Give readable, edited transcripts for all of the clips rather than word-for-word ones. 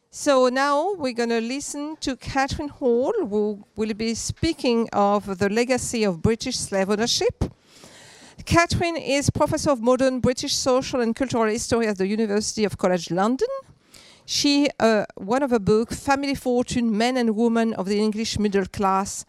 So now we're going to listen to Catherine Hall, who will be speaking of the legacy of British slave ownership. Catherine is Professor of Modern British Social and Cultural History at the University of College London. She, one of her books, Family Fortune, Men and Women of the English Middle Class,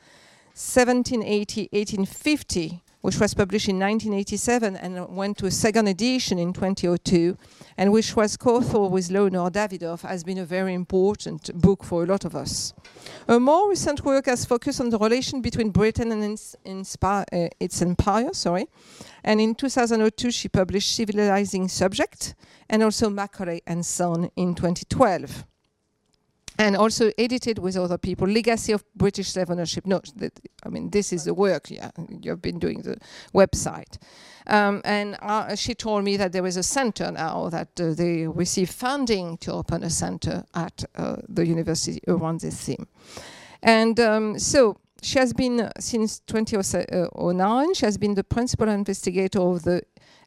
1780-1850, which was published in 1987 and went to a second edition in 2002, and which was co-authored with Leonor Davidoff, has been a very important book for a lot of us. Her more recent work has focused on the relation between Britain and its empire, and in 2002 she published Civilizing Subject, and also Macaulay and Son in 2012. And also edited with other people, Legacy of British Slave Ownership. No, this is the work, you've been doing the website. And she told me that there is a center now, that they receive funding to open a center at the university around this theme. And so she has been, since 2009, she has been the principal investigator of the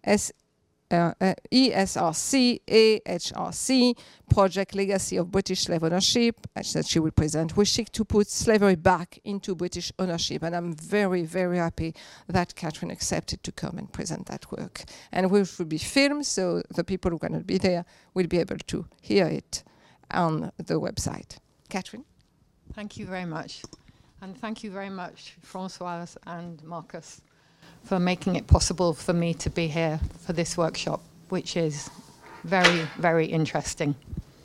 ESRC, AHRC, Project Legacy of British Slave Ownership, that she will present. We seek to put slavery back into British ownership, and I'm very, very happy that Catherine accepted to come and present that work. And which will be filmed, so the people who cannot be there will be able to hear it on the website. Catherine? Thank you very much. And thank you very much, Françoise and Marcus, for making it possible for me to be here for this workshop, which is very, very interesting.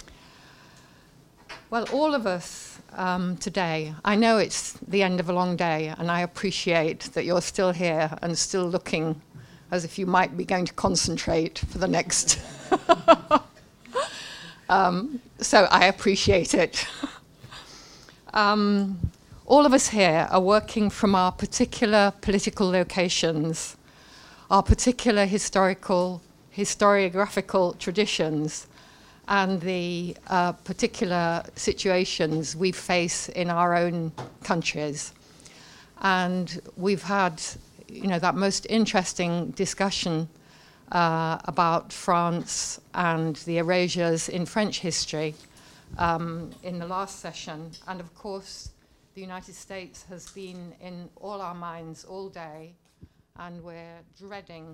Well, all of us today, I know it's the end of a long day, and I appreciate that you're still here and still looking as if you might be going to concentrate for the next. So I appreciate it. All of us here are working from our particular political locations, our particular historiographical traditions, and the particular situations we face in our own countries. And we've had, that most interesting discussion about France and the erasures in French history in the last session. And of course, the United States has been in all our minds all day, and we're dreading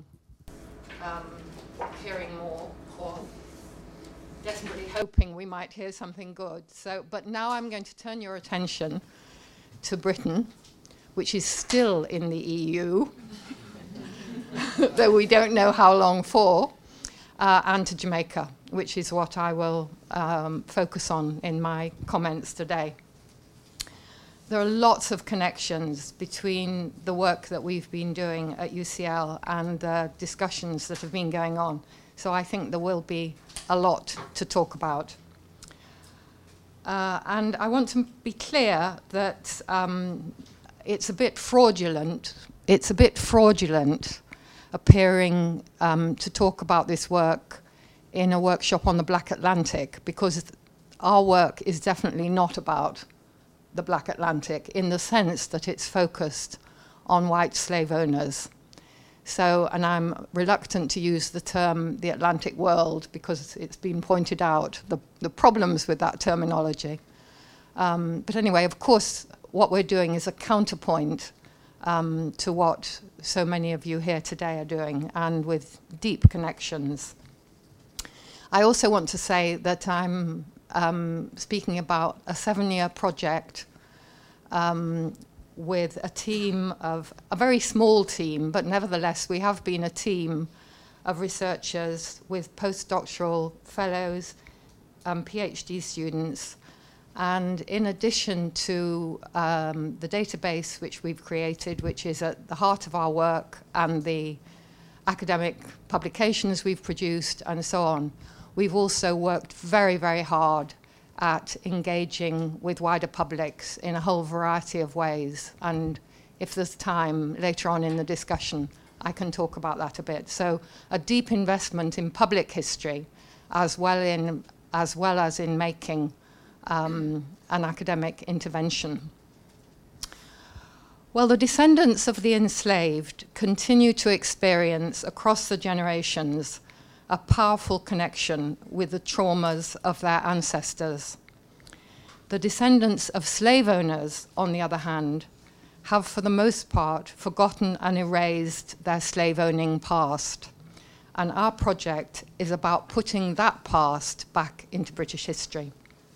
hearing more, or desperately hoping we might hear something good. But now I'm going to turn your attention to Britain, which is still in the EU, though we don't know how long for, and to Jamaica, which is what I will focus on in my comments today. There are lots of connections between the work that we've been doing at UCL and the discussions that have been going on. So I think there will be a lot to talk about. And I want to be clear that it's a bit fraudulent. It's a bit fraudulent appearing to talk about this work in a workshop on the Black Atlantic, because our work is definitely not about the Black Atlantic in the sense that it's focused on white slave owners. So, and I'm reluctant to use the term the Atlantic world because it's been pointed out, the problems with that terminology. But anyway, of course, what we're doing is a counterpoint to what so many of you here today are doing, and with deep connections. I also want to say that I'm speaking about a 7-year project with a team of, a very small team, but nevertheless we have been a team of researchers with postdoctoral fellows, PhD students, and in addition to the database which we've created, which is at the heart of our work, and the academic publications we've produced and so on, we've also worked very, very hard at engaging with wider publics in a whole variety of ways. And if there's time later on in the discussion, I can talk about that a bit. So a deep investment in public history, as well as in making an academic intervention. Well, the descendants of the enslaved continue to experience across the generations a powerful connection with the traumas of their ancestors. The descendants of slave owners, on the other hand, have for the most part forgotten and erased their slave-owning past. And our project is about putting that past back into British history.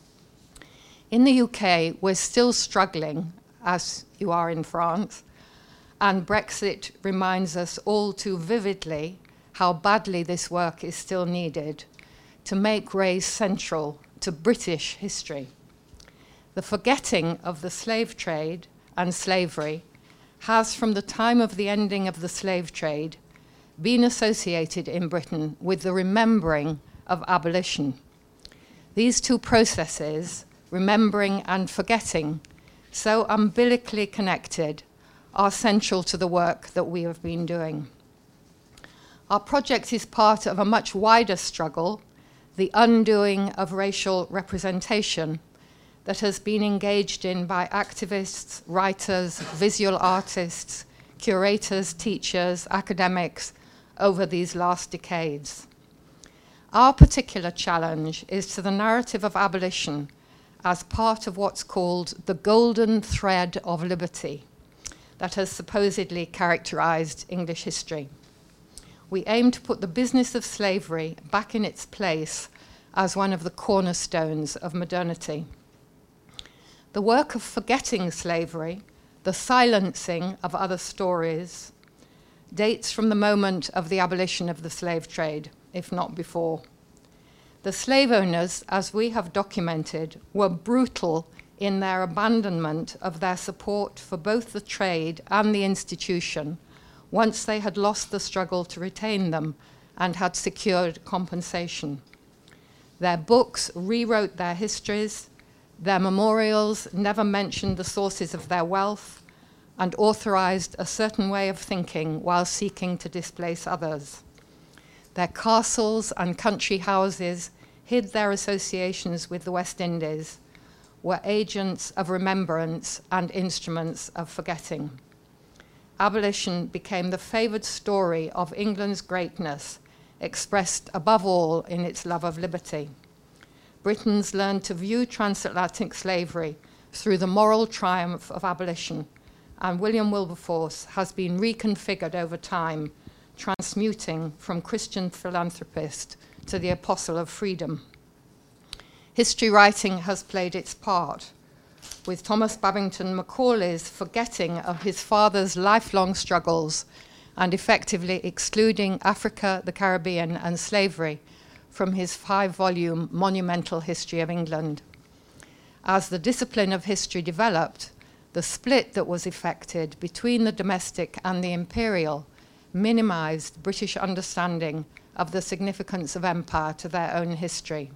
In the UK, we're still struggling, as you are in France, and Brexit reminds us all too vividly how badly this work is still needed to make race central to British history. The forgetting of the slave trade and slavery has, from the time of the ending of the slave trade, been associated in Britain with the remembering of abolition. These two processes, remembering and forgetting, so umbilically connected, are central to the work that we have been doing. Our project is part of a much wider struggle, the undoing of racial representation, that has been engaged in by activists, writers, visual artists, curators, teachers, academics over these last decades. Our particular challenge is to the narrative of abolition as part of what's called the golden thread of liberty that has supposedly characterized English history. We aim to put the business of slavery back in its place as one of the cornerstones of modernity. The work of forgetting slavery, the silencing of other stories, dates from the moment of the abolition of the slave trade, if not before. The slave owners, as we have documented, were brutal in their abandonment of their support for both the trade and the institution once they had lost the struggle to retain them and had secured compensation. Their books rewrote their histories, their memorials never mentioned the sources of their wealth, and authorized a certain way of thinking while seeking to displace others. Their castles and country houses hid their associations with the West Indies, were agents of remembrance and instruments of forgetting. Abolition became the favored story of England's greatness, expressed above all in its love of liberty. Britons learned to view transatlantic slavery through the moral triumph of abolition, and William Wilberforce has been reconfigured over time, transmuting from Christian philanthropist to the apostle of freedom. History writing has played its part, with Thomas Babington Macaulay's forgetting of his father's lifelong struggles and effectively excluding Africa, the Caribbean, and slavery from his 5-volume monumental history of England. As the discipline of history developed, the split that was effected between the domestic and the imperial minimized British understanding of the significance of empire to their own history.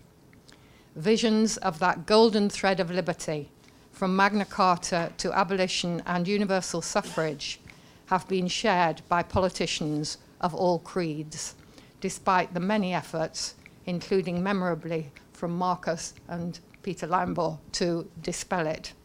Visions of that golden thread of liberty, from Magna Carta to abolition and universal suffrage, have been shared by politicians of all creeds, despite the many efforts, including memorably from Marcus and Peter Limbaugh, to dispel it.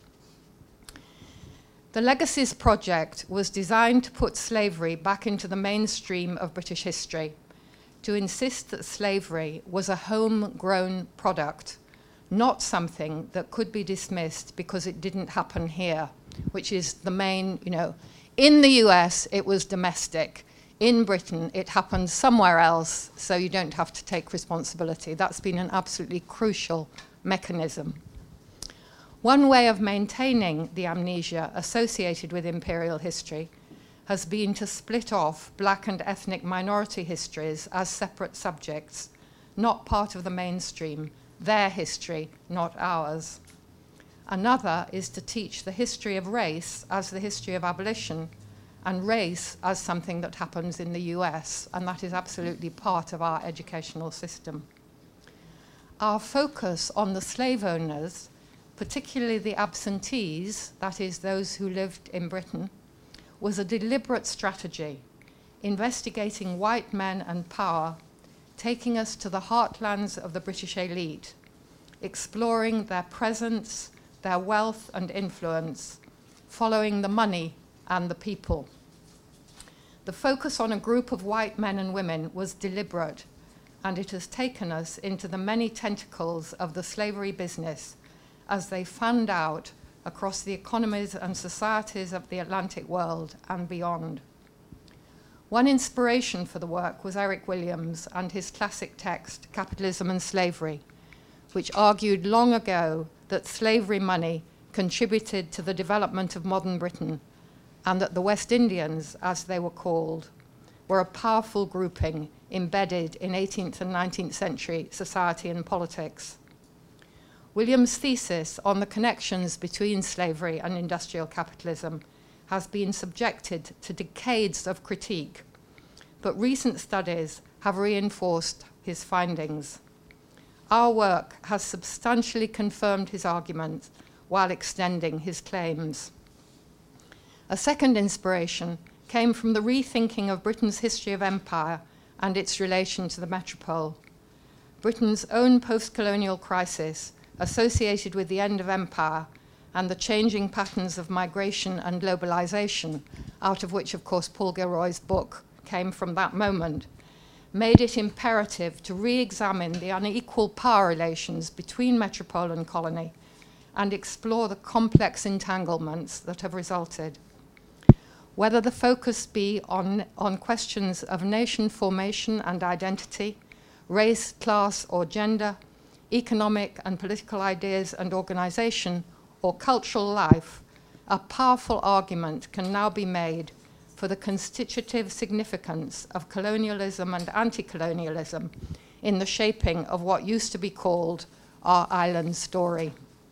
The Legacies Project was designed to put slavery back into the mainstream of British history, to insist that slavery was a homegrown product, not something that could be dismissed because it didn't happen here, which is the main, in the US it was domestic. In Britain it happened somewhere else, so you don't have to take responsibility. That's been an absolutely crucial mechanism. One way of maintaining the amnesia associated with imperial history has been to split off black and ethnic minority histories as separate subjects, not part of the mainstream, their history, not ours. Another is to teach the history of race as the history of abolition, and race as something that happens in the US, and that is absolutely part of our educational system. Our focus on the slave owners, particularly the absentees, that is, those who lived in Britain, was a deliberate strategy, investigating white men and power, taking us to the heartlands of the British elite, exploring their presence, their wealth and influence, following the money and the people. The focus on a group of white men and women was deliberate, and it has taken us into the many tentacles of the slavery business as they fanned out across the economies and societies of the Atlantic world and beyond. One inspiration for the work was Eric Williams and his classic text, Capitalism and Slavery, which argued long ago that slavery money contributed to the development of modern Britain, and that the West Indians, as they were called, were a powerful grouping embedded in 18th and 19th century society and politics. Williams' thesis on the connections between slavery and industrial capitalism has been subjected to decades of critique, but recent studies have reinforced his findings. Our work has substantially confirmed his argument while extending his claims. A second inspiration came from the rethinking of Britain's history of empire and its relation to the metropole. Britain's own post-colonial crisis, associated with the end of empire and the changing patterns of migration and globalization, out of which, of course, Paul Gilroy's book came from that moment, made it imperative to re-examine the unequal power relations between metropole and colony and explore the complex entanglements that have resulted. Whether the focus be on questions of nation formation and identity, race, class, or gender, economic and political ideas and organization, or cultural life, a powerful argument can now be made for the constitutive significance of colonialism and anti-colonialism in the shaping of what used to be called our island story.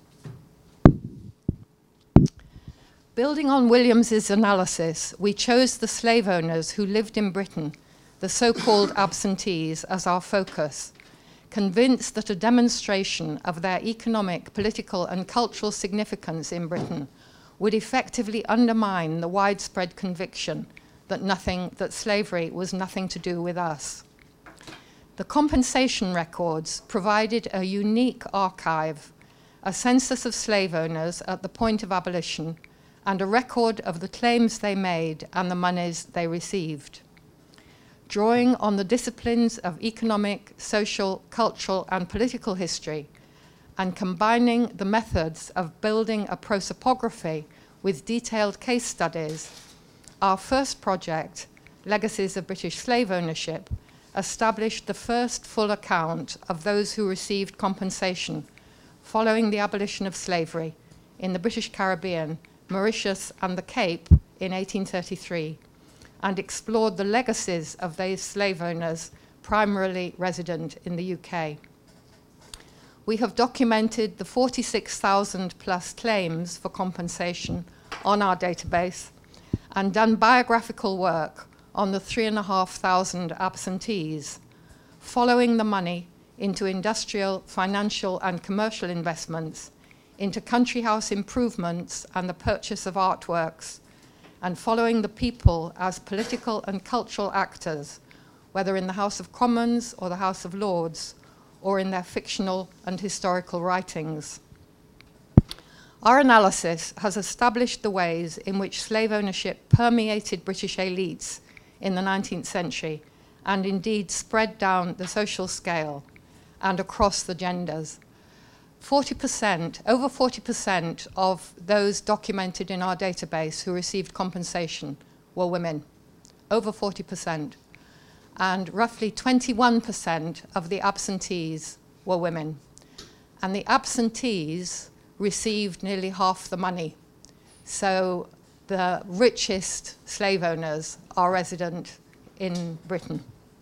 Building on Williams's analysis, we chose the slave owners who lived in Britain, the so-called absentees, as our focus, convinced that a demonstration of their economic, political, and cultural significance in Britain would effectively undermine the widespread conviction that slavery was nothing to do with us. The compensation records provided a unique archive, a census of slave owners at the point of abolition, and a record of the claims they made and the monies they received. Drawing on the disciplines of economic, social, cultural, and political history, and combining the methods of building a prosopography with detailed case studies, our first project, Legacies of British Slave Ownership, established the first full account of those who received compensation following the abolition of slavery in the British Caribbean, Mauritius, and the Cape in 1833, and explored the legacies of these slave owners primarily resident in the UK. We have documented the 46,000 plus claims for compensation on our database and done biographical work on the 3,500 absentees, following the money into industrial, financial, and commercial investments, into country house improvements and the purchase of artworks, and following the people as political and cultural actors, whether in the House of Commons or the House of Lords, or in their fictional and historical writings. Our analysis has established the ways in which slave ownership permeated British elites in the 19th century, and indeed spread down the social scale and across the genders. Over 40% of those documented in our database who received compensation were women, over 40%. And roughly 21% of the absentees were women. And the absentees received nearly half the money. So the richest slave owners are resident in Britain.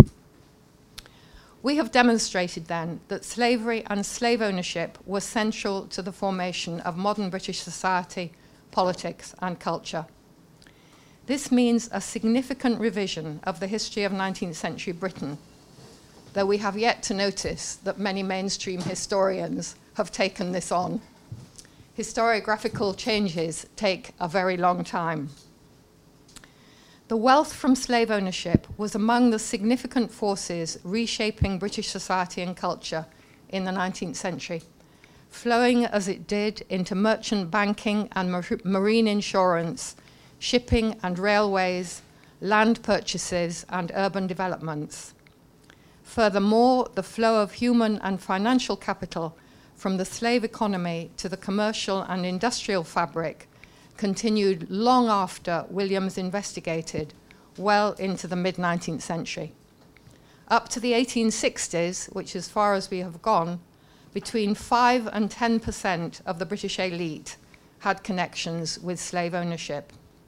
We have demonstrated then that slavery and slave ownership were central to the formation of modern British society, politics, and culture. This means a significant revision of the history of 19th century Britain, though we have yet to notice that many mainstream historians have taken this on. Historiographical changes take a very long time. The wealth from slave ownership was among the significant forces reshaping British society and culture in the 19th century, flowing as it did into merchant banking and marine insurance, shipping and railways, land purchases, and urban developments. Furthermore, the flow of human and financial capital from the slave economy to the commercial and industrial fabric continued long after Williams investigated, well into the mid-19th century. Up to the 1860s, which as far as we have gone, between 5 and 10% of the British elite had connections with slave ownership.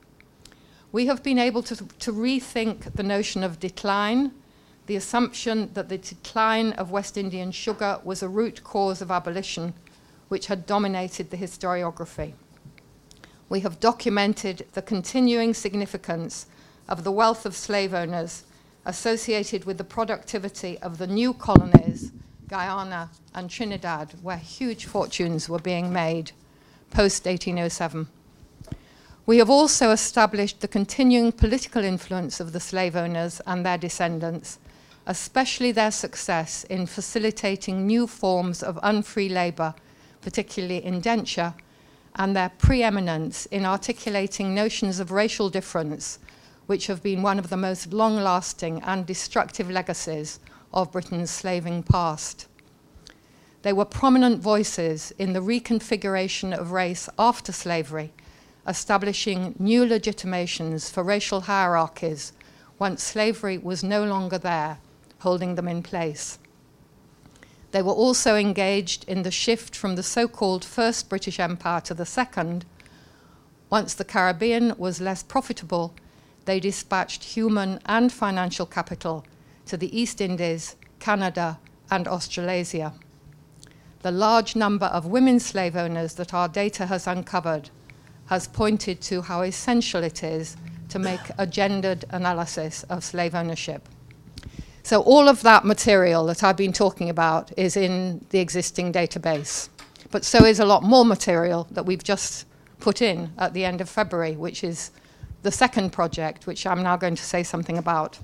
We have been able to rethink the notion of decline, the assumption that the decline of West Indian sugar was a root cause of abolition, which had dominated the historiography. We have documented the continuing significance of the wealth of slave owners associated with the productivity of the new colonies, Guyana and Trinidad, where huge fortunes were being made post-1807. We have also established the continuing political influence of the slave owners and their descendants, especially their success in facilitating new forms of unfree labor, particularly indenture, and their preeminence in articulating notions of racial difference, which have been one of the most long-lasting and destructive legacies of Britain's slaving past. They were prominent voices in the reconfiguration of race after slavery, establishing new legitimations for racial hierarchies once slavery was no longer there, holding them in place. They were also engaged in the shift from the so-called First British Empire to the Second. Once the Caribbean was less profitable, they dispatched human and financial capital to the East Indies, Canada, and Australasia. The large number of women slave owners that our data has uncovered has pointed to how essential it is to make a gendered analysis of slave ownership. So all of that material that I've been talking about is in the existing database, but so is a lot more material that we've just put in at the end of February, which is the second project, which I'm now going to say something about.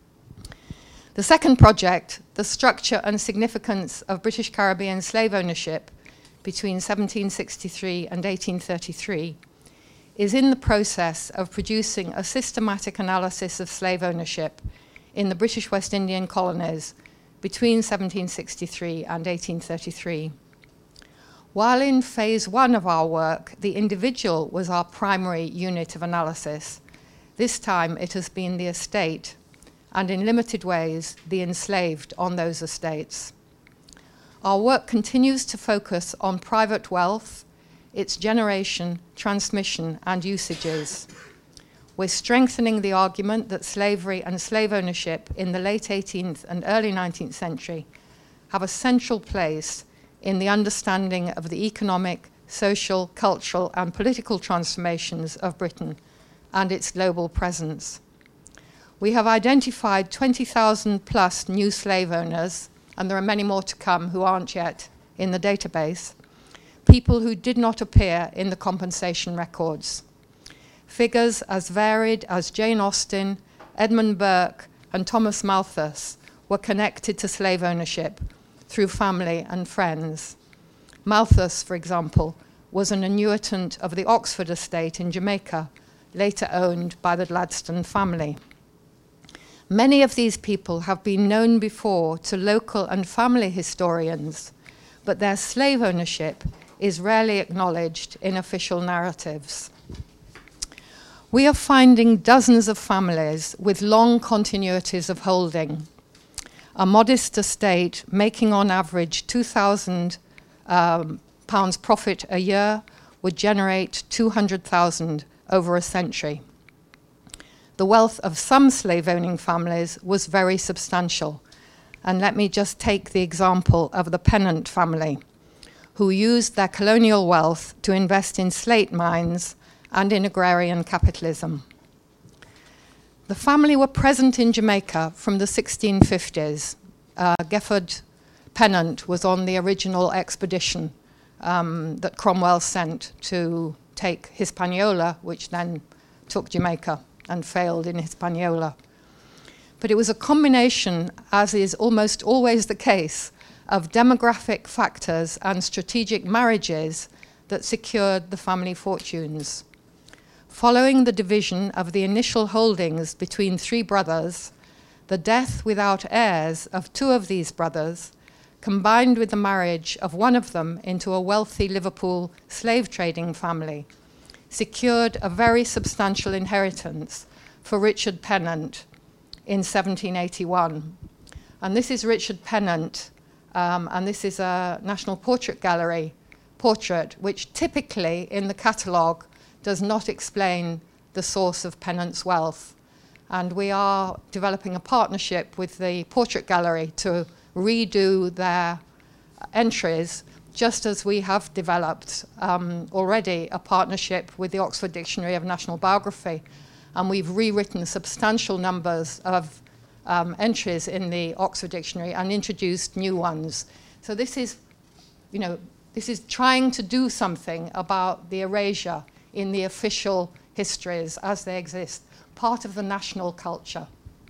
The second project, the structure and significance of British Caribbean slave ownership between 1763 and 1833, is in the process of producing a systematic analysis of slave ownership in the British West Indian colonies between 1763 and 1833. While in phase one of our work, the individual was our primary unit of analysis, this time it has been the estate, and in limited ways, the enslaved on those estates. Our work continues to focus on private wealth, its generation, transmission, and usages. We're strengthening the argument that slavery and slave ownership in the late 18th and early 19th century have a central place in the understanding of the economic, social, cultural, and political transformations of Britain and its global presence. We have identified 20,000 plus new slave owners, and there are many more to come who aren't yet in the database, people who did not appear in the compensation records. Figures as varied as Jane Austen, Edmund Burke, and Thomas Malthus were connected to slave ownership through family and friends. Malthus, for example, was an annuitant of the Oxford estate in Jamaica, later owned by the Gladstone family. Many of these people have been known before to local and family historians, but their slave ownership is rarely acknowledged in official narratives. We are finding dozens of families with long continuities of holding. A modest estate making on average £2,000 profit a year would generate 200,000 over a century. The wealth of some slave-owning families was very substantial. And let me just take the example of the Pennant family, who used their colonial wealth to invest in slate mines and in agrarian capitalism. The family were present in Jamaica from the 1650s. Gifford Pennant was on the original expedition that Cromwell sent to take Hispaniola, which then took Jamaica and failed in Hispaniola. But it was a combination, as is almost always the case, of demographic factors and strategic marriages that secured the family fortunes. Following the division of the initial holdings between three brothers, the death without heirs of two of these brothers combined with the marriage of one of them into a wealthy Liverpool slave trading family, secured a very substantial inheritance for Richard Pennant in 1781. And this is Richard Pennant, and this is a National Portrait Gallery portrait, which typically in the catalogue does not explain the source of Pennant's wealth. And we are developing a partnership with the Portrait Gallery to redo their entries, just as we have developed already a partnership with the Oxford Dictionary of National Biography. And we've rewritten substantial numbers of entries in the Oxford Dictionary and introduced new ones. So this is, this is trying to do something about the erasure in the official histories as they exist, part of the national culture.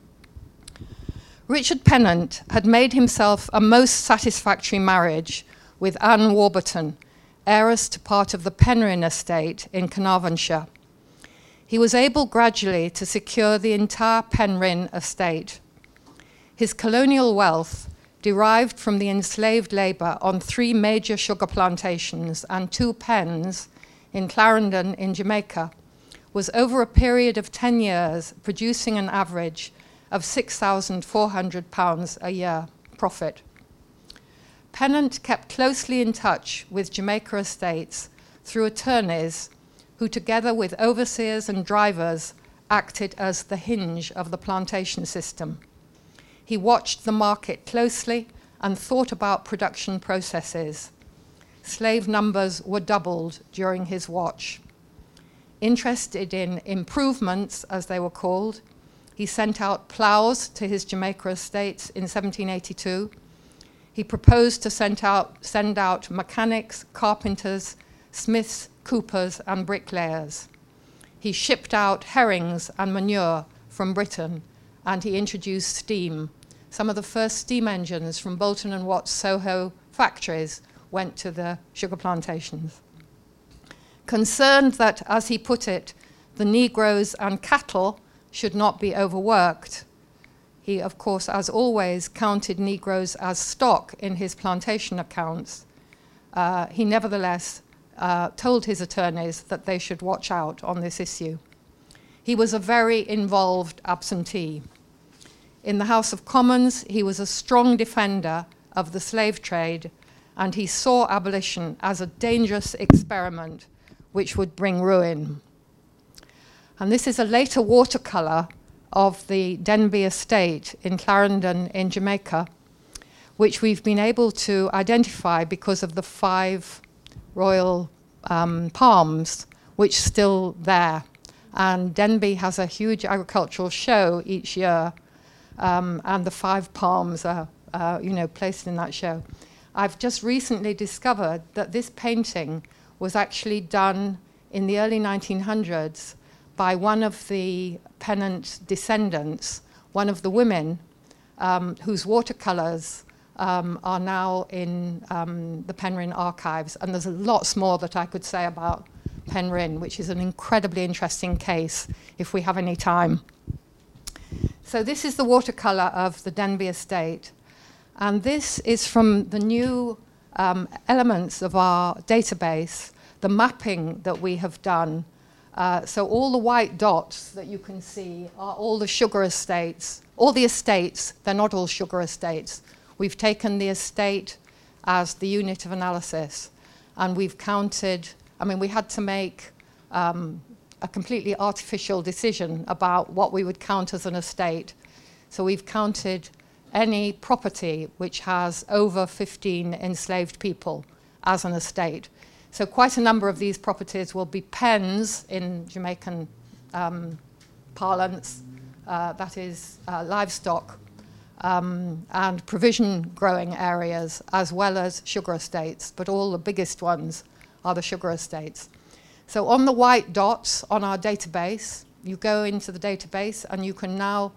Richard Pennant had made himself a most satisfactory marriage with Anne Warburton, heiress to part of the Penrhyn estate in Carnarvonshire. He was able gradually to secure the entire Penrhyn estate. His colonial wealth, derived from the enslaved labour on 3 major sugar plantations and 2 pens in Clarendon in Jamaica, was over a period of 10 years producing an average of £6,400 a year profit. Pennant kept closely in touch with Jamaica estates through attorneys who, together with overseers and drivers, acted as the hinge of the plantation system. He watched the market closely and thought about production processes. Slave numbers were doubled during his watch. Interested in improvements, as they were called, he sent out ploughs to his Jamaica estates in 1782. He proposed to send out mechanics, carpenters, smiths, coopers, and bricklayers. He shipped out herrings and manure from Britain, and he introduced steam. Some of the first steam engines from Bolton and Watt's Soho factories went to the sugar plantations. Concerned that, as he put it, the Negroes and cattle should not be overworked, he, of course, as always, counted Negroes as stock in his plantation accounts. He nevertheless told his attorneys that they should watch out on this issue. He was a very involved absentee. In the House of Commons, he was a strong defender of the slave trade, and he saw abolition as a dangerous experiment which would bring ruin. And this is a later watercolour of the Denby estate in Clarendon in Jamaica, which we've been able to identify because of the 5 royal palms, which are still there. And Denby has a huge agricultural show each year, and the 5 palms are placed in that show. I've just recently discovered that this painting was actually done in the early 1900s by one of the Pennant descendants, one of the women whose watercolours are now in the Penrhyn archives. And there's lots more that I could say about Penrhyn, which is an incredibly interesting case if we have any time. So this is the watercolour of the Denby estate. And this is from the new elements of our database, the mapping that we have done. So all the white dots that you can see are all the sugar estates, all the estates. They're not all sugar estates. We've taken the estate as the unit of analysis, and we've counted. We had to make a completely artificial decision about what we would count as an estate. So we've counted any property which has over 15 enslaved people as an estate. So quite a number of these properties will be pens in Jamaican parlance, that is livestock, and provision growing areas, as well as sugar estates, but all the biggest ones are the sugar estates. So on the white dots on our database, you go into the database and you can now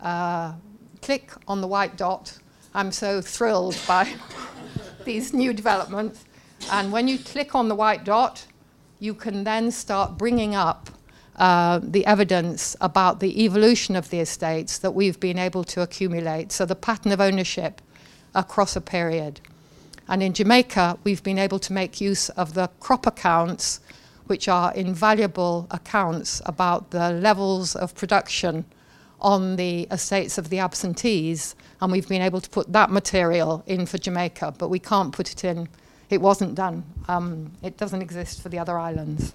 click on the white dot. I'm so thrilled by these new developments. And when you click on the white dot, you can then start bringing up the evidence about the evolution of the estates that we've been able to accumulate. So the pattern of ownership across a period. And in Jamaica, we've been able to make use of the crop accounts, which are invaluable accounts about the levels of production on the estates of the absentees, and we've been able to put that material in for Jamaica, but we can't put it in. It wasn't done. It doesn't exist for the other islands.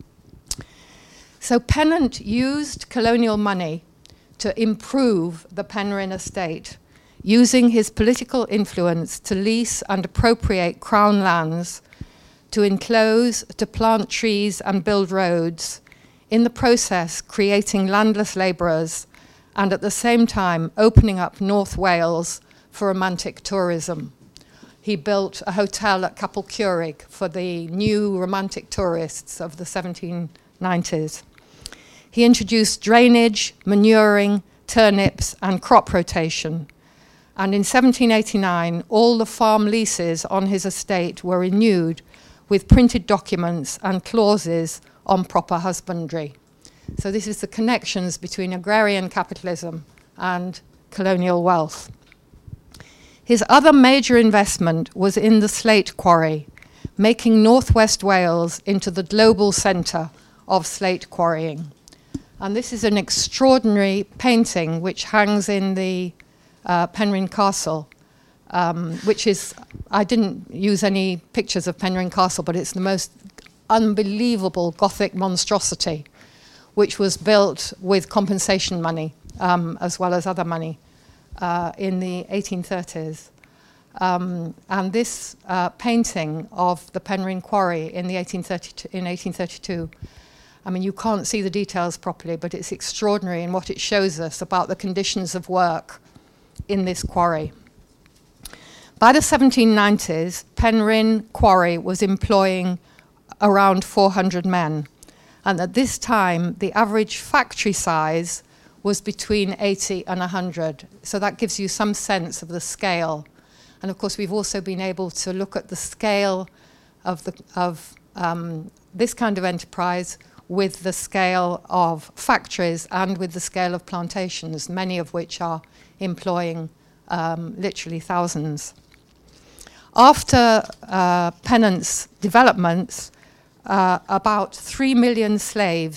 So Pennant used colonial money to improve the Penrhyn estate, using his political influence to lease and appropriate Crown lands, to enclose, to plant trees and build roads, in the process creating landless labourers, and at the same time opening up North Wales for romantic tourism. He built a hotel at Capel Curig for the new romantic tourists of the 1790s. He introduced drainage, manuring, turnips, and crop rotation. And in 1789, all the farm leases on his estate were renewed with printed documents and clauses on proper husbandry. So this is the connections between agrarian capitalism and colonial wealth. His other major investment was in the slate quarry, making Northwest Wales into the global centre of slate quarrying. And this is an extraordinary painting which hangs in the Penrhyn Castle, which is, I didn't use any pictures of Penrhyn Castle, but it's the most unbelievable Gothic monstrosity, which was built with compensation money, as well as other money, in the 1830s. And this painting of the Penrhyn Quarry in 1832, I mean, you can't see the details properly, but it's extraordinary in what it shows us about the conditions of work in this quarry. By the 1790s, Penrhyn Quarry was employing around 400 men. And at this time, the average factory size was between 80 and 100. So that gives you some sense of the scale. And of course, we've also been able to look at the scale of this kind of enterprise with the scale of factories and with the scale of plantations, many of which are employing literally thousands. After Pennant's developments, about 3 million 3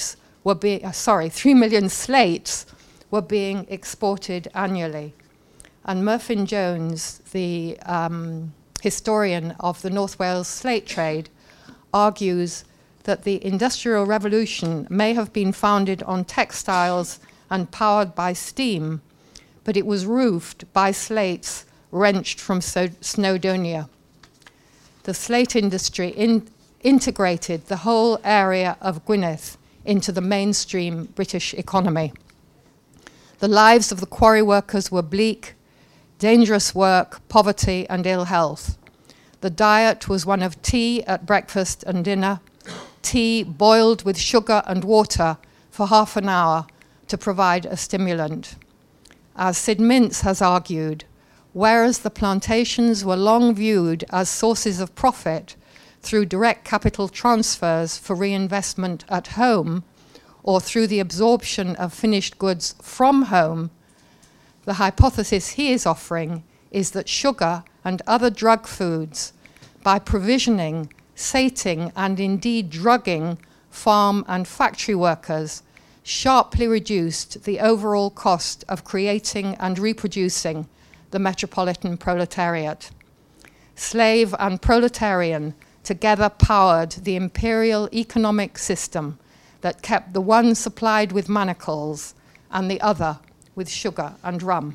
million slates were being exported annually. And Murfin Jones, the historian of the North Wales slate trade, argues that the Industrial Revolution may have been founded on textiles and powered by steam, but it was roofed by slates wrenched from Snowdonia. The slate industry integrated the whole area of Gwynedd into the mainstream British economy. The lives of the quarry workers were bleak, dangerous work, poverty, and ill health. The diet was one of tea at breakfast and dinner, tea boiled with sugar and water for half an hour to provide a stimulant. As Sid Mintz has argued, whereas the plantations were long viewed as sources of profit through direct capital transfers for reinvestment at home or through the absorption of finished goods from home, the hypothesis he is offering is that sugar and other drug foods, by provisioning, sating, and indeed drugging farm and factory workers, sharply reduced the overall cost of creating and reproducing the metropolitan proletariat. Slave and proletarian together powered the imperial economic system that kept the one supplied with manacles and the other with sugar and rum.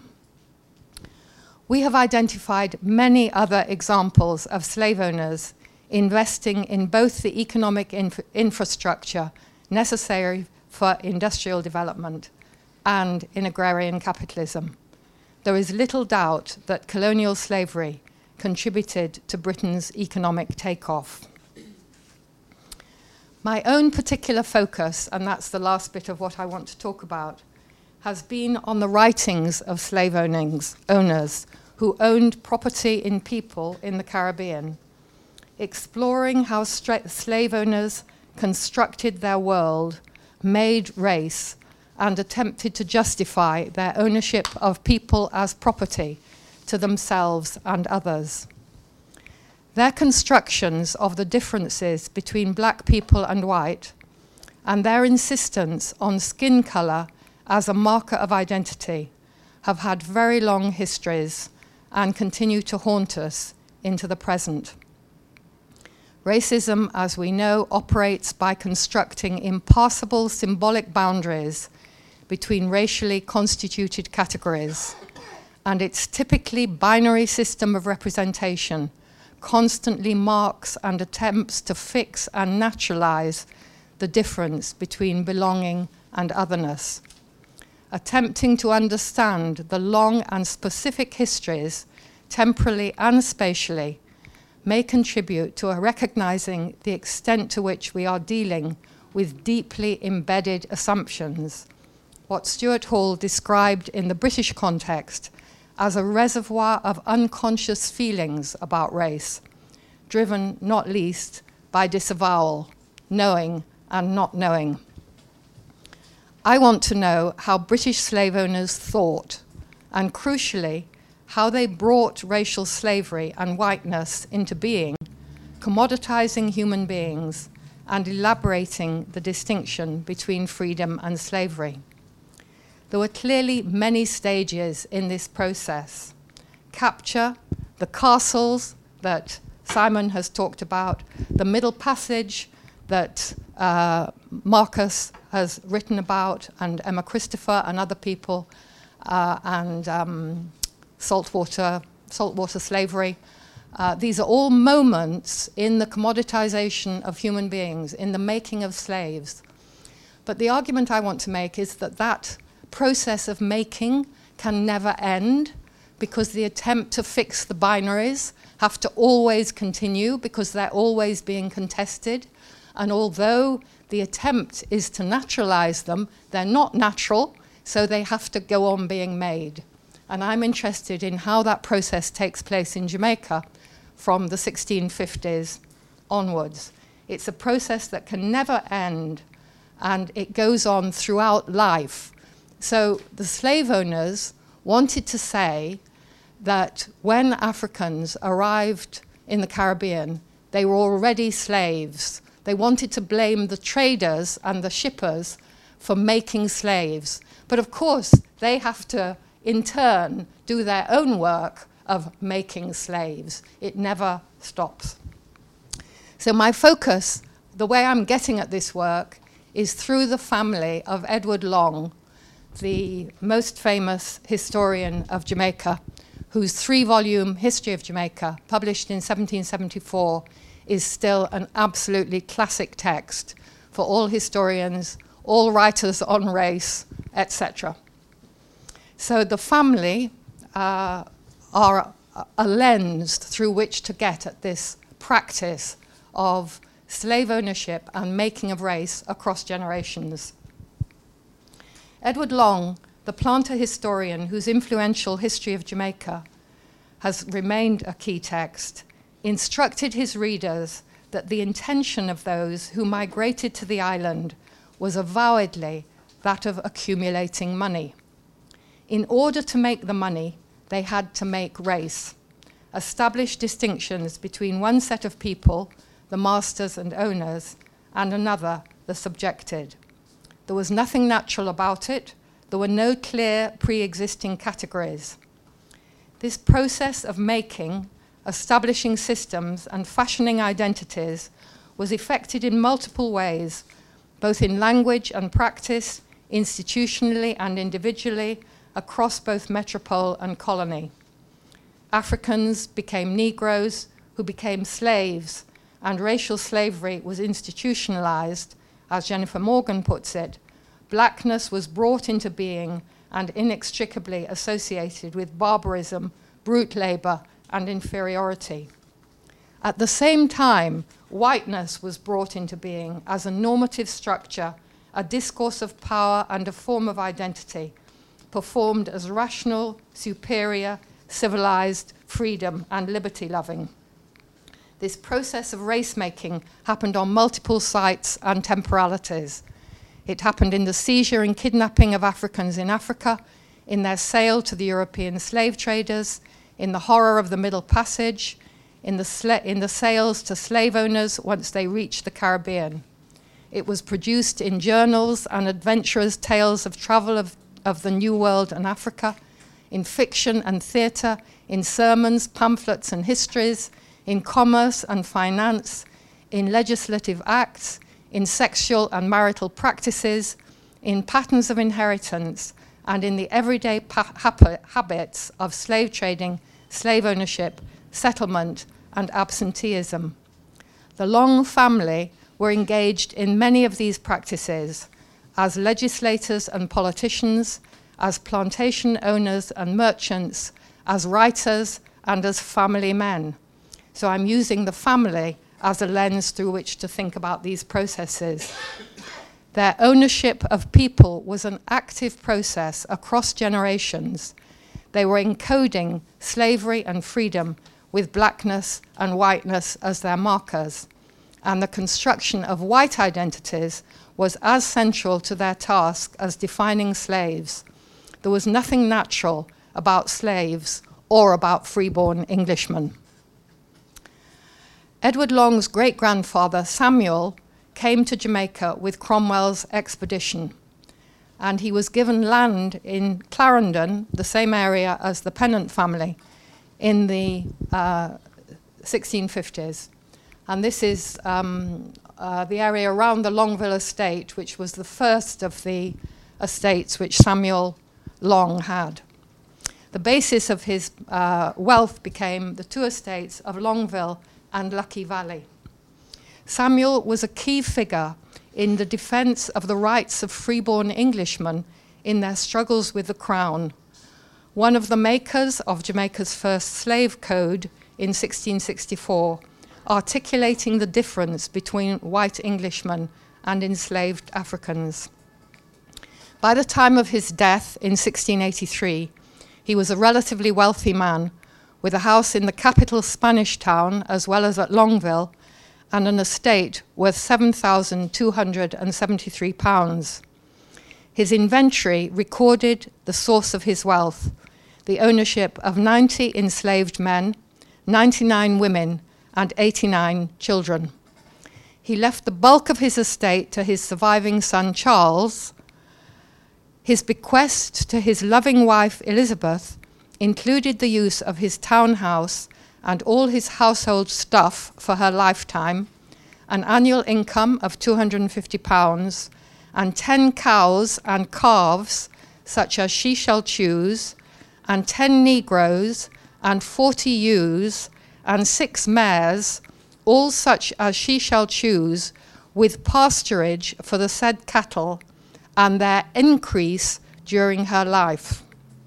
We have identified many other examples of slave owners investing in both the economic infrastructure necessary for industrial development and in agrarian capitalism. There is little doubt that colonial slavery contributed to Britain's economic takeoff. My own particular focus, and that's the last bit of what I want to talk about, has been on the writings of slave owners who owned property in people in the Caribbean, exploring how slave owners constructed their world, made race, and attempted to justify their ownership of people as property to themselves and others. Their constructions of the differences between black people and white, and their insistence on skin color as a marker of identity, have had very long histories and continue to haunt us into the present. Racism, as we know, operates by constructing impassable symbolic boundaries between racially constituted categories, and its typically binary system of representation constantly marks and attempts to fix and naturalize the difference between belonging and otherness. Attempting to understand the long and specific histories, temporally and spatially, may contribute to recognizing the extent to which we are dealing with deeply embedded assumptions, what Stuart Hall described in the British context as a reservoir of unconscious feelings about race, driven not least by disavowal, knowing and not knowing. I want to know how British slave owners thought, and crucially, how they brought racial slavery and whiteness into being, commoditizing human beings and elaborating the distinction between freedom and slavery. There were clearly many stages in this process. Capture, the castles that Simon has talked about, the Middle Passage that Marcus has written about, and Emma Christopher and other people, and saltwater slavery. These are all moments in the commoditization of human beings, in the making of slaves. But the argument I want to make is that that process of making can never end, because the attempt to fix the binaries have to always continue, because they're always being contested. And although the attempt is to naturalize them, they're not natural, so they have to go on being made. And I'm interested in how that process takes place in Jamaica from the 1650s onwards. It's a process that can never end, and it goes on throughout life. So the slave owners wanted to say that when Africans arrived in the Caribbean, they were already slaves. They wanted to blame the traders and the shippers for making slaves. But of course, they have to, in turn, do their own work of making slaves. It never stops. So my focus, the way I'm getting at this work, is through the family of Edward Long, the most famous historian of Jamaica, whose 3-volume History of Jamaica, published in 1774, is still an absolutely classic text for all historians, all writers on race, etc. So the family are a lens through which to get at this practice of slave ownership and making of race across generations. Edward Long, the planter historian whose influential History of Jamaica has remained a key text, instructed his readers that the intention of those who migrated to the island was avowedly that of accumulating money. In order to make the money, they had to make race, establish distinctions between one set of people, the masters and owners, and another, the subjected. There was nothing natural about it. There were no clear pre-existing categories. This process of making, establishing systems, and fashioning identities was effected in multiple ways, both in language and practice, institutionally and individually, across both metropole and colony. Africans became Negroes, who became slaves, and racial slavery was institutionalized. As Jennifer Morgan puts it, blackness was brought into being and inextricably associated with barbarism, brute labor, and inferiority. At the same time, whiteness was brought into being as a normative structure, a discourse of power and a form of identity, performed as rational, superior, civilized, freedom, and liberty-loving. This process of race-making happened on multiple sites and temporalities. It happened in the seizure and kidnapping of Africans in Africa, in their sale to the European slave traders, in the horror of the Middle Passage, in the sales to slave owners once they reached the Caribbean. It was produced in journals and adventurers' tales of travel of the New World and Africa, in fiction and theatre, in sermons, pamphlets and histories, in commerce and finance, in legislative acts, in sexual and marital practices, in patterns of inheritance, and in the everyday habits of slave trading, slave ownership, settlement, and absenteeism. The Long family were engaged in many of these practices as legislators and politicians, as plantation owners and merchants, as writers, and as family men. So I'm using the family as a lens through which to think about these processes. Their ownership of people was an active process across generations. They were encoding slavery and freedom with blackness and whiteness as their markers. And the construction of white identities was as central to their task as defining slaves. There was nothing natural about slaves or about freeborn Englishmen. Edward Long's great-grandfather, Samuel, came to Jamaica with Cromwell's expedition, and he was given land in Clarendon, the same area as the Pennant family, in the 1650s. And this is the area around the Longville estate, which was the first of the estates which Samuel Long had. The basis of his wealth became the two estates of Longville and Lucky Valley. Samuel was a key figure in the defense of the rights of freeborn Englishmen in their struggles with the Crown. One of the makers of Jamaica's first slave code in 1664, articulating the difference between white Englishmen and enslaved Africans. By the time of his death in 1683, he was a relatively wealthy man with a house in the capital Spanish town as well as at Longville, and an estate worth £7,273. His inventory recorded the source of his wealth, the ownership of 90 enslaved men, 99 women, and 89 children. He left the bulk of his estate to his surviving son Charles. His bequest to his loving wife Elizabeth included the use of his townhouse and all his household stuff for her lifetime, an annual income of £250, and 10 cows and calves, such as she shall choose, and 10 negroes, and 40 ewes, and 6 mares, all such as she shall choose, with pasturage for the said cattle, and their increase during her life.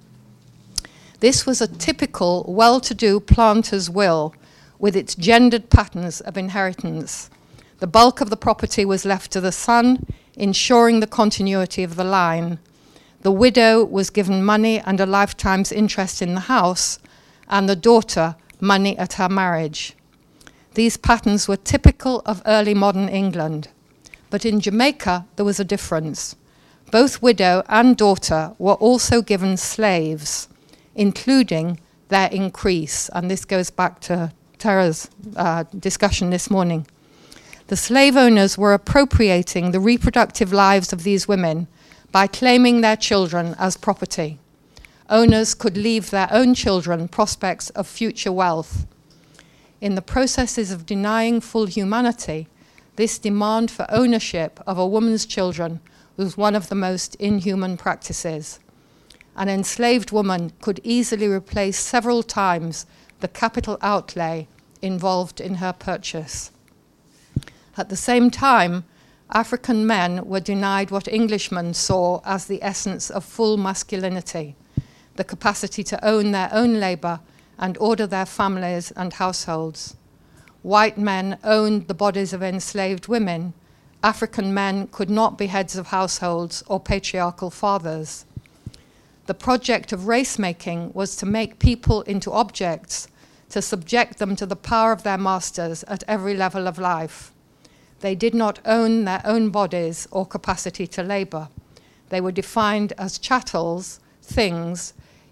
This was a typical well-to-do planter's will, with its gendered patterns of inheritance. The bulk of the property was left to the son, ensuring the continuity of the line. The widow was given money and a lifetime's interest in the house, and the daughter money at her marriage. These patterns were typical of early modern England. But in Jamaica, there was a difference. Both widow and daughter were also given slaves, including their increase. And this goes back to Tara's discussion this morning. The slave owners were appropriating the reproductive lives of these women by claiming their children as property. Owners could leave their own children prospects of future wealth. In the processes of denying full humanity, this demand for ownership of a woman's children was one of the most inhuman practices. An enslaved woman could easily replace several times the capital outlay involved in her purchase. At the same time, African men were denied what Englishmen saw as the essence of full masculinity, the capacity to own their own labor and order their families and households. White men owned the bodies of enslaved women. African men could not be heads of households or patriarchal fathers. The project of race-making was to make people into objects, to subject them to the power of their masters at every level of life. They did not own their own bodies or capacity to labor. They were defined as chattels, things,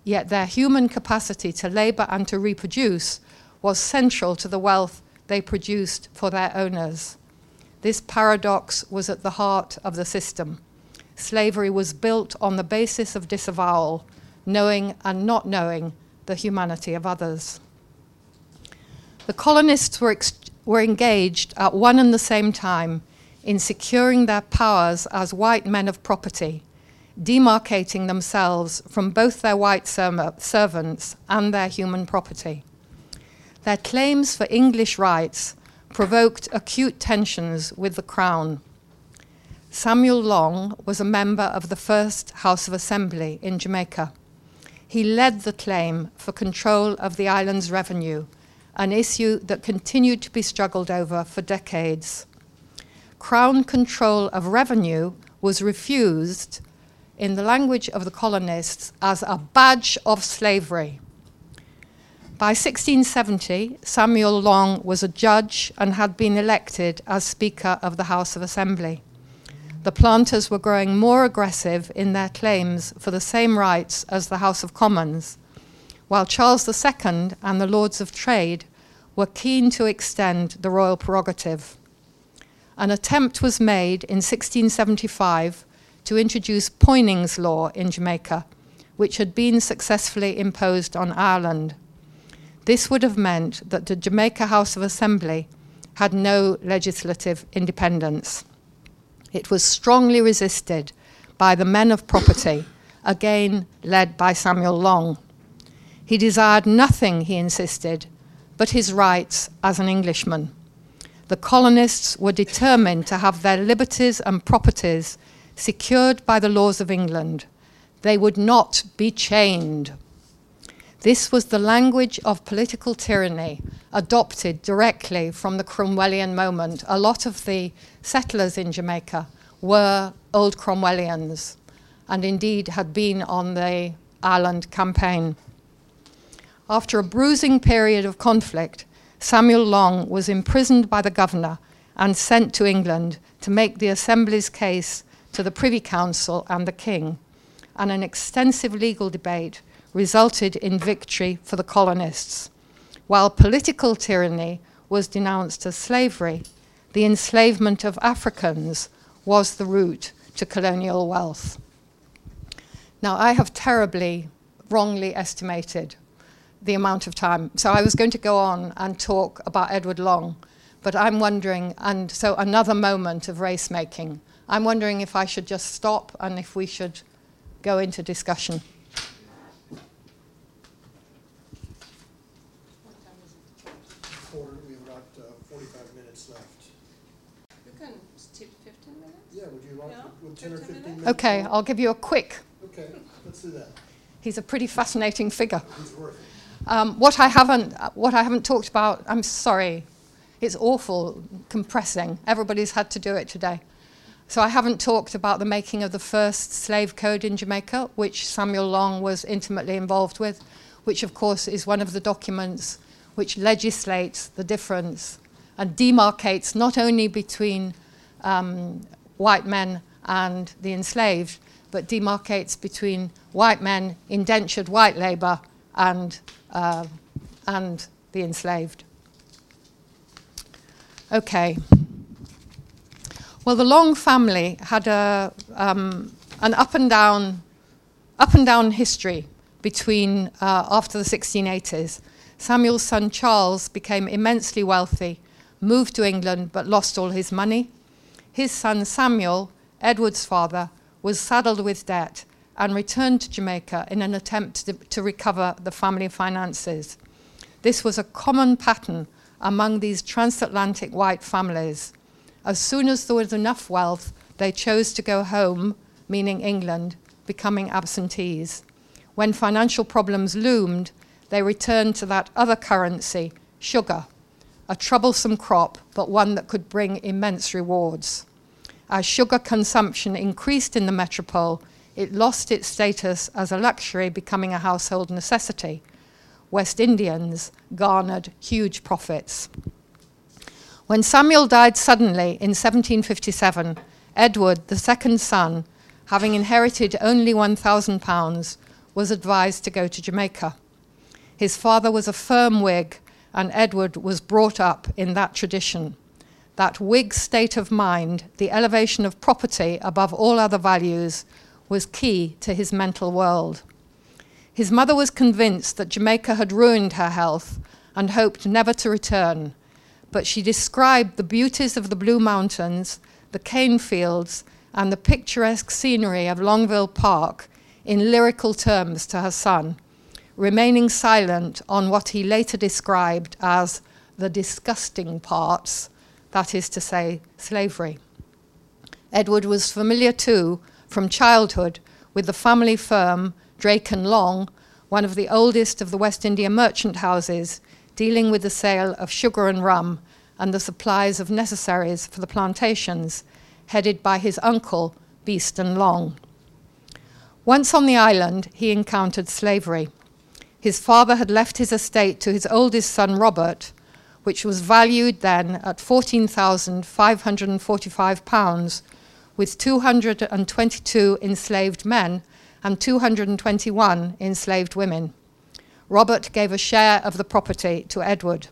yet their human capacity to labour and to reproduce was central to the wealth they produced for their owners. This paradox was at the heart of the system. Slavery was built on the basis of disavowal, knowing and not knowing the humanity of others. The colonists were engaged at one and the same time in securing their powers as white men of property, demarcating themselves from both their white servants and their human property. Their claims for English rights provoked acute tensions with the Crown. Samuel Long was a member of the first House of Assembly in Jamaica. He led the claim for control of the island's revenue, an issue that continued to be struggled over for decades. Crown control of revenue was refused, in the language of the colonists, as a badge of slavery. By 1670, Samuel Long was a judge and had been elected as Speaker of the House of Assembly. The planters were growing more aggressive in their claims for the same rights as the House of Commons, while Charles II and the Lords of Trade were keen to extend the royal prerogative. An attempt was made in 1675 to introduce Poynings law in Jamaica, which had been successfully imposed on Ireland. This would have meant that the Jamaica House of Assembly had no legislative independence. It was strongly resisted by the men of property, again led by Samuel Long. He desired nothing, he insisted, but his rights as an Englishman. The colonists were determined to have their liberties and properties secured by the laws of England. They would not be chained. This was the language of political tyranny adopted directly from the Cromwellian moment. A lot of the settlers in Jamaica were old Cromwellians and indeed had been on the Ireland campaign. After a bruising period of conflict, Samuel Long was imprisoned by the governor and sent to England to make the Assembly's case to the Privy Council and the King, and an extensive legal debate resulted in victory for the colonists. While political tyranny was denounced as slavery, the enslavement of Africans was the route to colonial wealth. Now, I have terribly wrongly estimated the amount of time. So I was going to go on and talk about Edward Long, but I'm wondering, and so another moment of race making, I'm wondering if I should just stop and if we should go into discussion. We have about 45 minutes left. You can skip 15 minutes? Yeah, would you like Yeah, with 10 or 15 minutes? Okay, I'll give you a quick. Okay, let's do that. He's a pretty fascinating figure. He's worth it. What I haven't talked about, I'm sorry, it's awful compressing. Everybody's had to do it today. So I haven't talked about the making of the first slave code in Jamaica, which Samuel Long was intimately involved with, which of course is one of the documents which legislates the difference and demarcates not only between white men and the enslaved, but demarcates between white men, indentured white labour, and the enslaved. Okay. Well, the Long family had an up and down history between after the 1680s. Samuel's son Charles became immensely wealthy, moved to England, but lost all his money. His son Samuel, Edward's father, was saddled with debt and returned to Jamaica in an attempt to recover the family finances. This was a common pattern among these transatlantic white families. As soon as there was enough wealth, they chose to go home, meaning England, becoming absentees. When financial problems loomed, they returned to that other currency, sugar, a troublesome crop, but one that could bring immense rewards. As sugar consumption increased in the metropole, it lost its status as a luxury, becoming a household necessity. West Indians garnered huge profits. When Samuel died suddenly in 1757, Edward, the second son, having inherited only £1,000, was advised to go to Jamaica. His father was a firm Whig, and Edward was brought up in that tradition. That Whig state of mind, the elevation of property above all other values, was key to his mental world. His mother was convinced that Jamaica had ruined her health and hoped never to return, but she described the beauties of the Blue Mountains, the cane fields, and the picturesque scenery of Longville Park in lyrical terms to her son, remaining silent on what he later described as the disgusting parts, that is to say, slavery. Edward was familiar too, from childhood, with the family firm Drake and Long, one of the oldest of the West India merchant houses, dealing with the sale of sugar and rum and the supplies of necessaries for the plantations, headed by his uncle, Beeston Long. Once on the island, he encountered slavery. His father had left his estate to his oldest son, Robert, which was valued then at £14,545, with 222 enslaved men and 221 enslaved women. Robert gave a share of the property to Edward.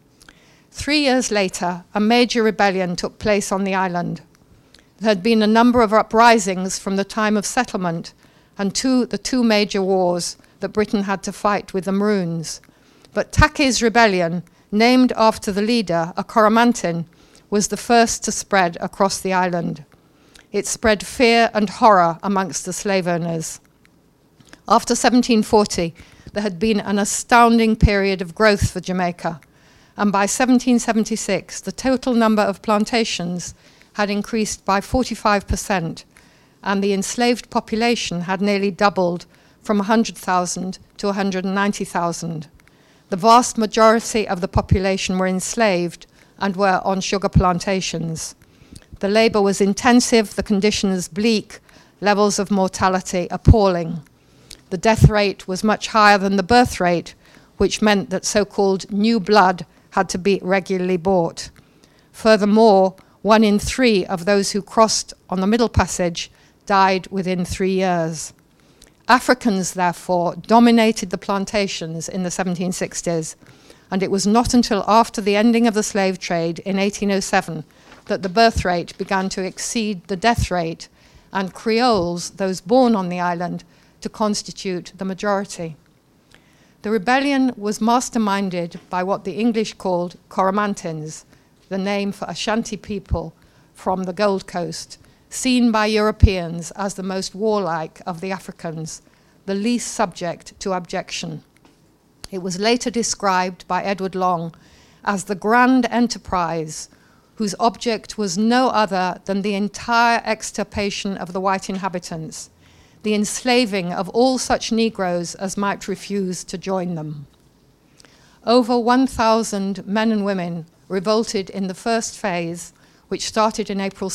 3 years later, a major rebellion took place on the island. There had been a number of uprisings from the time of settlement and the two major wars that Britain had to fight with the Maroons. But Take's rebellion, named after the leader, a Coromantee, was the first to spread across the island. It spread fear and horror amongst the slave owners. After 1740, there had been an astounding period of growth for Jamaica, and by 1776, the total number of plantations had increased by 45%, and the enslaved population had nearly doubled from 100,000 to 190,000. The vast majority of the population were enslaved and were on sugar plantations. The labor was intensive, the conditions bleak, levels of mortality appalling. The death rate was much higher than the birth rate, which meant that so-called new blood had to be regularly bought. Furthermore, 1 in 3 of those who crossed on the Middle Passage died within 3 years. Africans, therefore, dominated the plantations in the 1760s, and it was not until after the ending of the slave trade in 1807 that the birth rate began to exceed the death rate, and Creoles, those born on the island, to constitute the majority. The rebellion was masterminded by what the English called Coromantees, the name for Ashanti people from the Gold Coast, seen by Europeans as the most warlike of the Africans, the least subject to abjection. It was later described by Edward Long as the grand enterprise whose object was no other than the entire extirpation of the white inhabitants, the enslaving of all such Negroes as might refuse to join them. Over 1,000 men and women revolted in the first phase, which started in April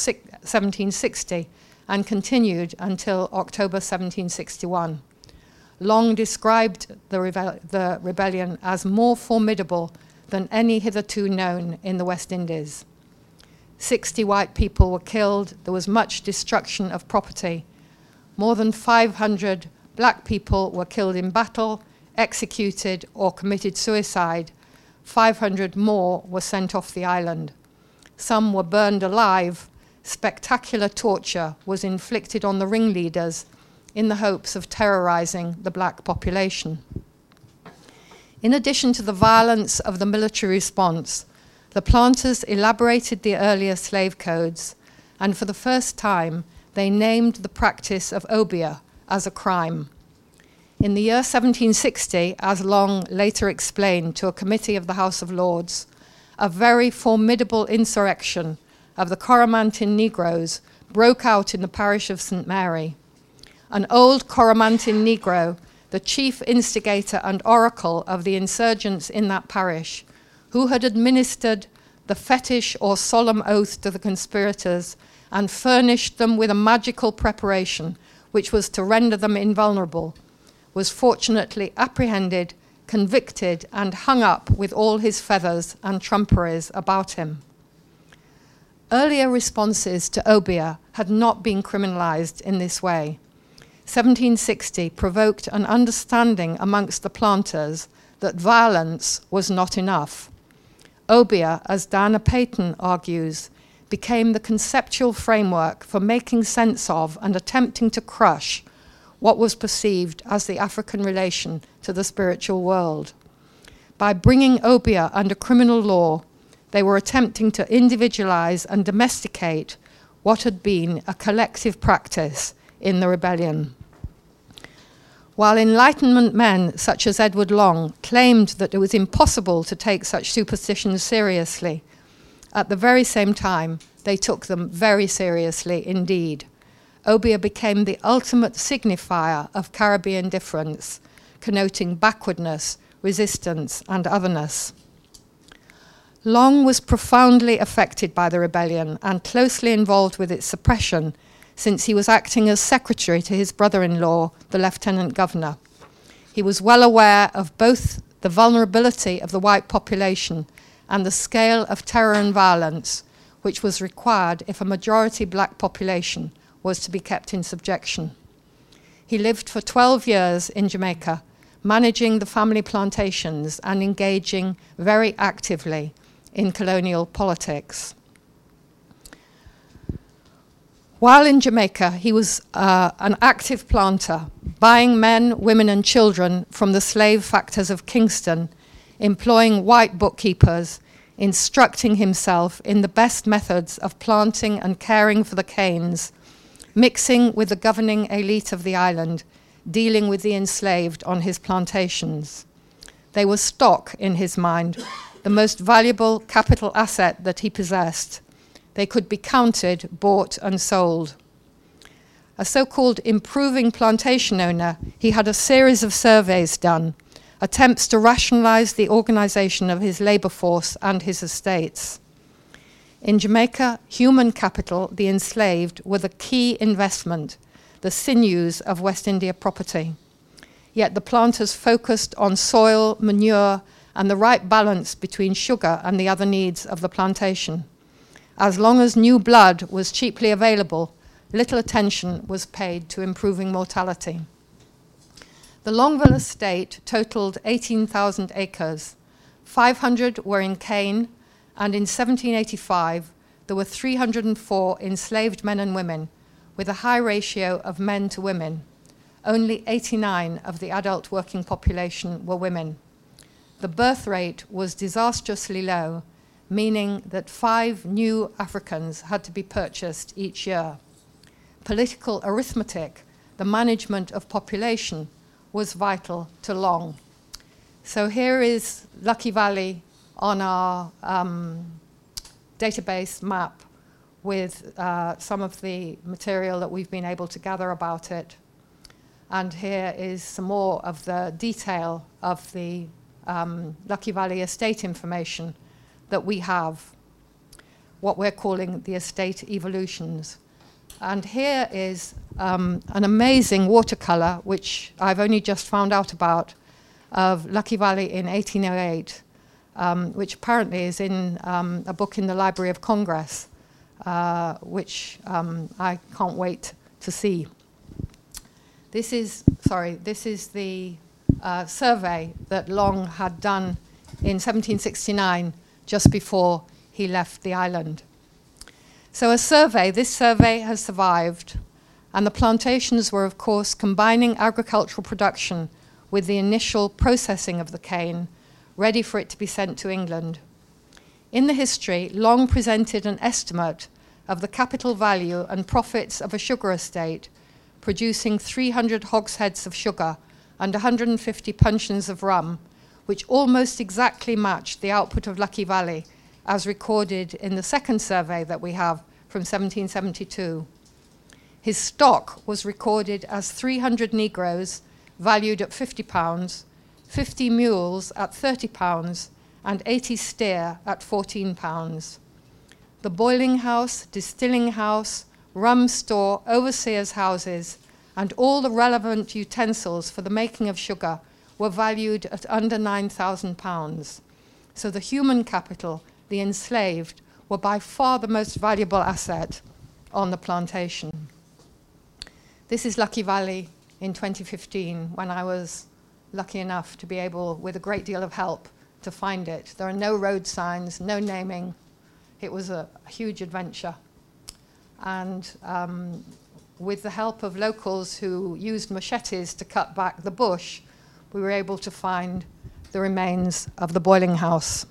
1760 and continued until October 1761. Long described the rebellion as more formidable than any hitherto known in the West Indies. 60 white people were killed. There was much destruction of property. More than 500 black people were killed in battle, executed, or committed suicide. 500 more were sent off the island. Some were burned alive. Spectacular torture was inflicted on the ringleaders in the hopes of terrorizing the black population. In addition to the violence of the military response, the planters elaborated the earlier slave codes, and for the first time, they named the practice of obeah as a crime. In the year 1760, as Long later explained to a committee of the House of Lords, a very formidable insurrection of the Coromantee Negroes broke out in the parish of St. Mary. An old Coromantee Negro, the chief instigator and oracle of the insurgents in that parish, who had administered the fetish or solemn oath to the conspirators and furnished them with a magical preparation which was to render them invulnerable, was fortunately apprehended, convicted, and hung up with all his feathers and trumperies about him. Earlier responses to obeah had not been criminalized in this way. 1760 provoked an understanding amongst the planters that violence was not enough. Obeah, as Diana Payton argues, became the conceptual framework for making sense of and attempting to crush what was perceived as the African relation to the spiritual world. By bringing obeah under criminal law, they were attempting to individualize and domesticate what had been a collective practice in the rebellion. While Enlightenment men such as Edward Long claimed that it was impossible to take such superstitions seriously, at the very same time, they took them very seriously indeed. Obeah became the ultimate signifier of Caribbean difference, connoting backwardness, resistance, and otherness. Long was profoundly affected by the rebellion and closely involved with its suppression, since he was acting as secretary to his brother-in-law, the lieutenant governor. He was well aware of both the vulnerability of the white population and the scale of terror and violence which was required if a majority black population was to be kept in subjection. He lived for 12 years in Jamaica, managing the family plantations and engaging very actively in colonial politics. While in Jamaica, he was an active planter, buying men, women, and children from the slave factors of Kingston, employing white bookkeepers, instructing himself in the best methods of planting and caring for the canes, mixing with the governing elite of the island, dealing with the enslaved on his plantations. They were stock, in his mind, the most valuable capital asset that he possessed. They could be counted, bought, and sold. A so-called improving plantation owner, he had a series of surveys done, attempts to rationalize the organization of his labor force and his estates. In Jamaica, human capital, the enslaved, were the key investment, the sinews of West India property. Yet the planters focused on soil, manure, and the right balance between sugar and the other needs of the plantation. As long as new blood was cheaply available, little attention was paid to improving mortality. The Longville estate totaled 18,000 acres. 500 were in cane, and in 1785, there were 304 enslaved men and women, with a high ratio of men to women. Only 89 of the adult working population were women. The birth rate was disastrously low, meaning that 5 new Africans had to be purchased each year. Political arithmetic, the management of population, was vital to Long. So here is Lucky Valley on our database map with some of the material that we've been able to gather about it. And here is some more of the detail of the Lucky Valley estate information that we have, what we're calling the estate evolutions. And here is an amazing watercolor, which I've only just found out about, of Lucky Valley in 1808, which apparently is in a book in the Library of Congress, which I can't wait to see. This is the survey that Long had done in 1769, just before he left the island. So this survey has survived, and the plantations were, of course, combining agricultural production with the initial processing of the cane, ready for it to be sent to England. In the history, Long presented an estimate of the capital value and profits of a sugar estate, producing 300 hogsheads of sugar and 150 puncheons of rum, which almost exactly matched the output of Lucky Valley, as recorded in the second survey that we have from 1772. His stock was recorded as 300 Negroes, valued at £50, 50 mules at £30, and 80 steer at £14. The boiling house, distilling house, rum store, overseers' houses, and all the relevant utensils for the making of sugar were valued at under £9,000. So the human capital, the enslaved, were by far the most valuable asset on the plantation. This is Lucky Valley in 2015 when I was lucky enough to be able, with a great deal of help, to find it. There are no road signs, no naming. It was a huge adventure. And with the help of locals who used machetes to cut back the bush, we were able to find the remains of the boiling house.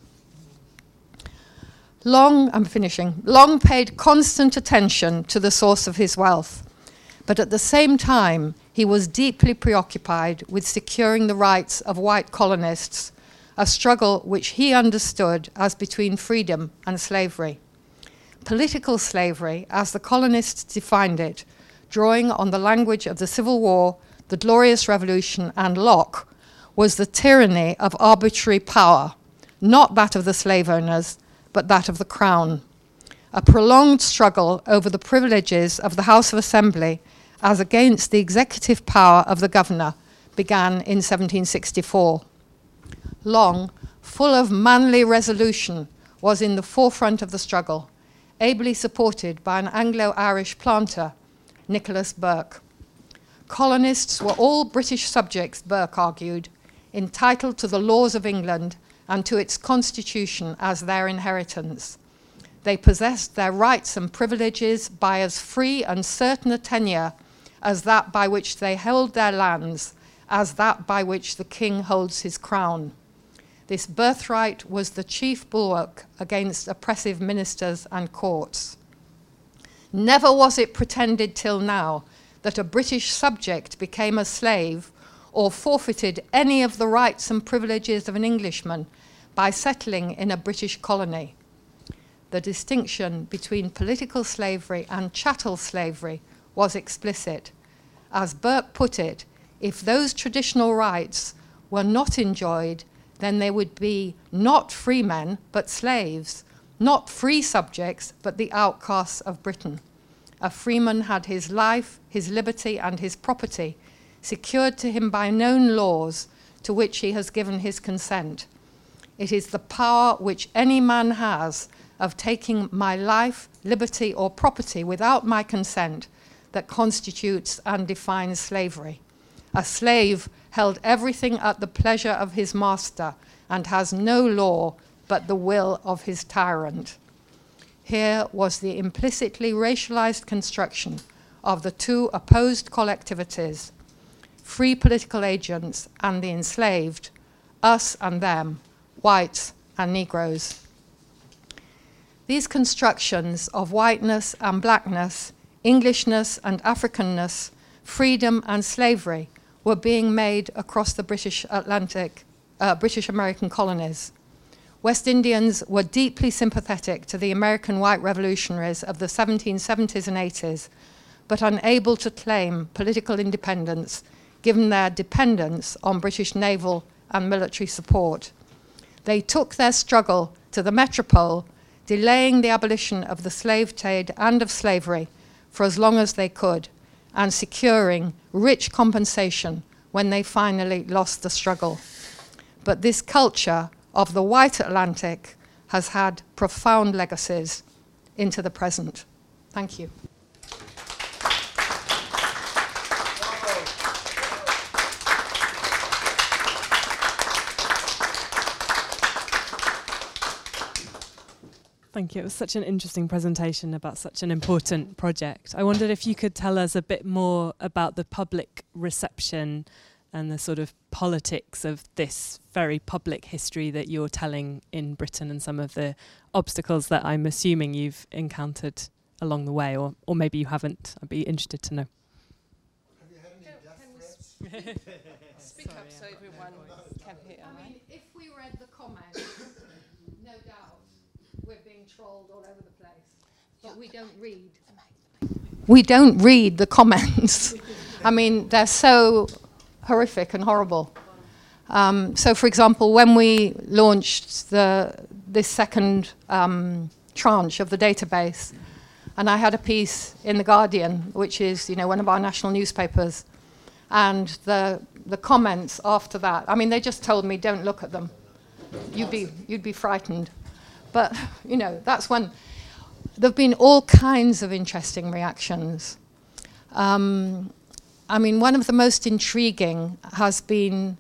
Long paid constant attention to the source of his wealth, but at the same time, he was deeply preoccupied with securing the rights of white colonists, a struggle which he understood as between freedom and slavery. Political slavery, as the colonists defined it, drawing on the language of the Civil War, the Glorious Revolution, and Locke, was the tyranny of arbitrary power, not that of the slave owners, but that of the Crown. A prolonged struggle over the privileges of the House of Assembly as against the executive power of the governor began in 1764. Long, full of manly resolution, was in the forefront of the struggle, ably supported by an Anglo-Irish planter, Nicholas Burke. Colonists were all British subjects, Burke argued, entitled to the laws of England and to its constitution as their inheritance. They possessed their rights and privileges by as free and certain a tenure as that by which they held their lands, as that by which the king holds his crown. This birthright was the chief bulwark against oppressive ministers and courts. Never was it pretended till now that a British subject became a slave or forfeited any of the rights and privileges of an Englishman by settling in a British colony. The distinction between political slavery and chattel slavery was explicit. As Burke put it, if those traditional rights were not enjoyed, then they would be not free men, but slaves, not free subjects, but the outcasts of Britain. A freeman had his life, his liberty, and his property secured to him by known laws to which he has given his consent. It is the power which any man has of taking my life, liberty, or property without my consent that constitutes and defines slavery. A slave held everything at the pleasure of his master and has no law but the will of his tyrant. Here was the implicitly racialized construction of the two opposed collectivities, free political agents and the enslaved, us and them, whites and Negroes. These constructions of whiteness and blackness, Englishness and Africanness, freedom and slavery were being made across the British American colonies. West Indians were deeply sympathetic to the American white revolutionaries of the 1770s and 80s, but unable to claim political independence given their dependence on British naval and military support. They took their struggle to the metropole, delaying the abolition of the slave trade and of slavery for as long as they could, and securing rich compensation when they finally lost the struggle. But this culture of the white Atlantic has had profound legacies into the present. Thank you. Thank you. It was such an interesting presentation about such an important project. I wondered if you could tell us a bit more about the public reception and the sort of politics of this very public history that you're telling in Britain and some of the obstacles that I'm assuming you've encountered along the way, or maybe you haven't. I'd be interested to know. Have you had any death threats? Speak up so everyone can hear. I mean, if we read the comments, no doubt we're being trolled all over the place. But we don't read. We don't read the comments. I mean, they're so horrific and horrible. So, for example, when we launched this second tranche of the database, and I had a piece in The Guardian, which is, one of our national newspapers, and the comments after that, I mean, they just told me, don't look at them. You'd be frightened. But, that's when there have been all kinds of interesting reactions. I mean, one of the most intriguing has been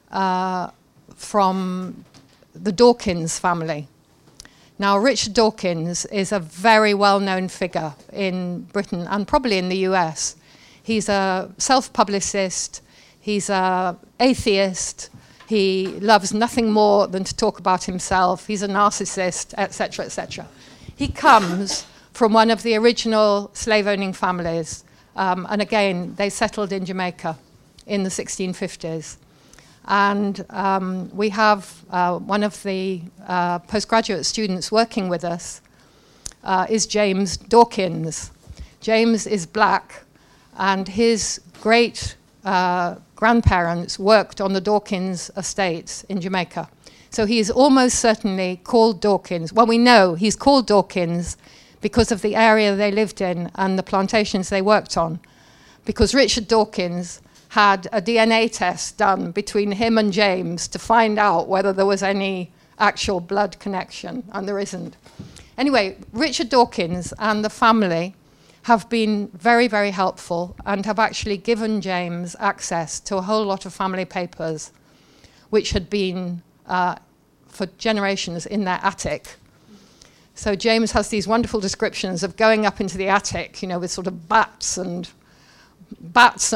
from the Dawkins family. Now, Richard Dawkins is a very well-known figure in Britain and probably in the US. He's a self-publicist, he's an atheist, he loves nothing more than to talk about himself, he's a narcissist, etc., etc. He comes from one of the original slave-owning families, and again, they settled in Jamaica in the 1650s. And we have one of the postgraduate students working with us is James Dawkins. James is black, and his great grandparents worked on the Dawkins estates in Jamaica. So he is almost certainly called Dawkins. Well, we know he's called Dawkins because of the area they lived in and the plantations they worked on. Because Richard Dawkins had a DNA test done between him and James to find out whether there was any actual blood connection, and there isn't. Anyway, Richard Dawkins and the family have been very, very helpful and have actually given James access to a whole lot of family papers which had been for generations in their attic. So James has these wonderful descriptions of going up into the attic, you know, with sort of bats and vats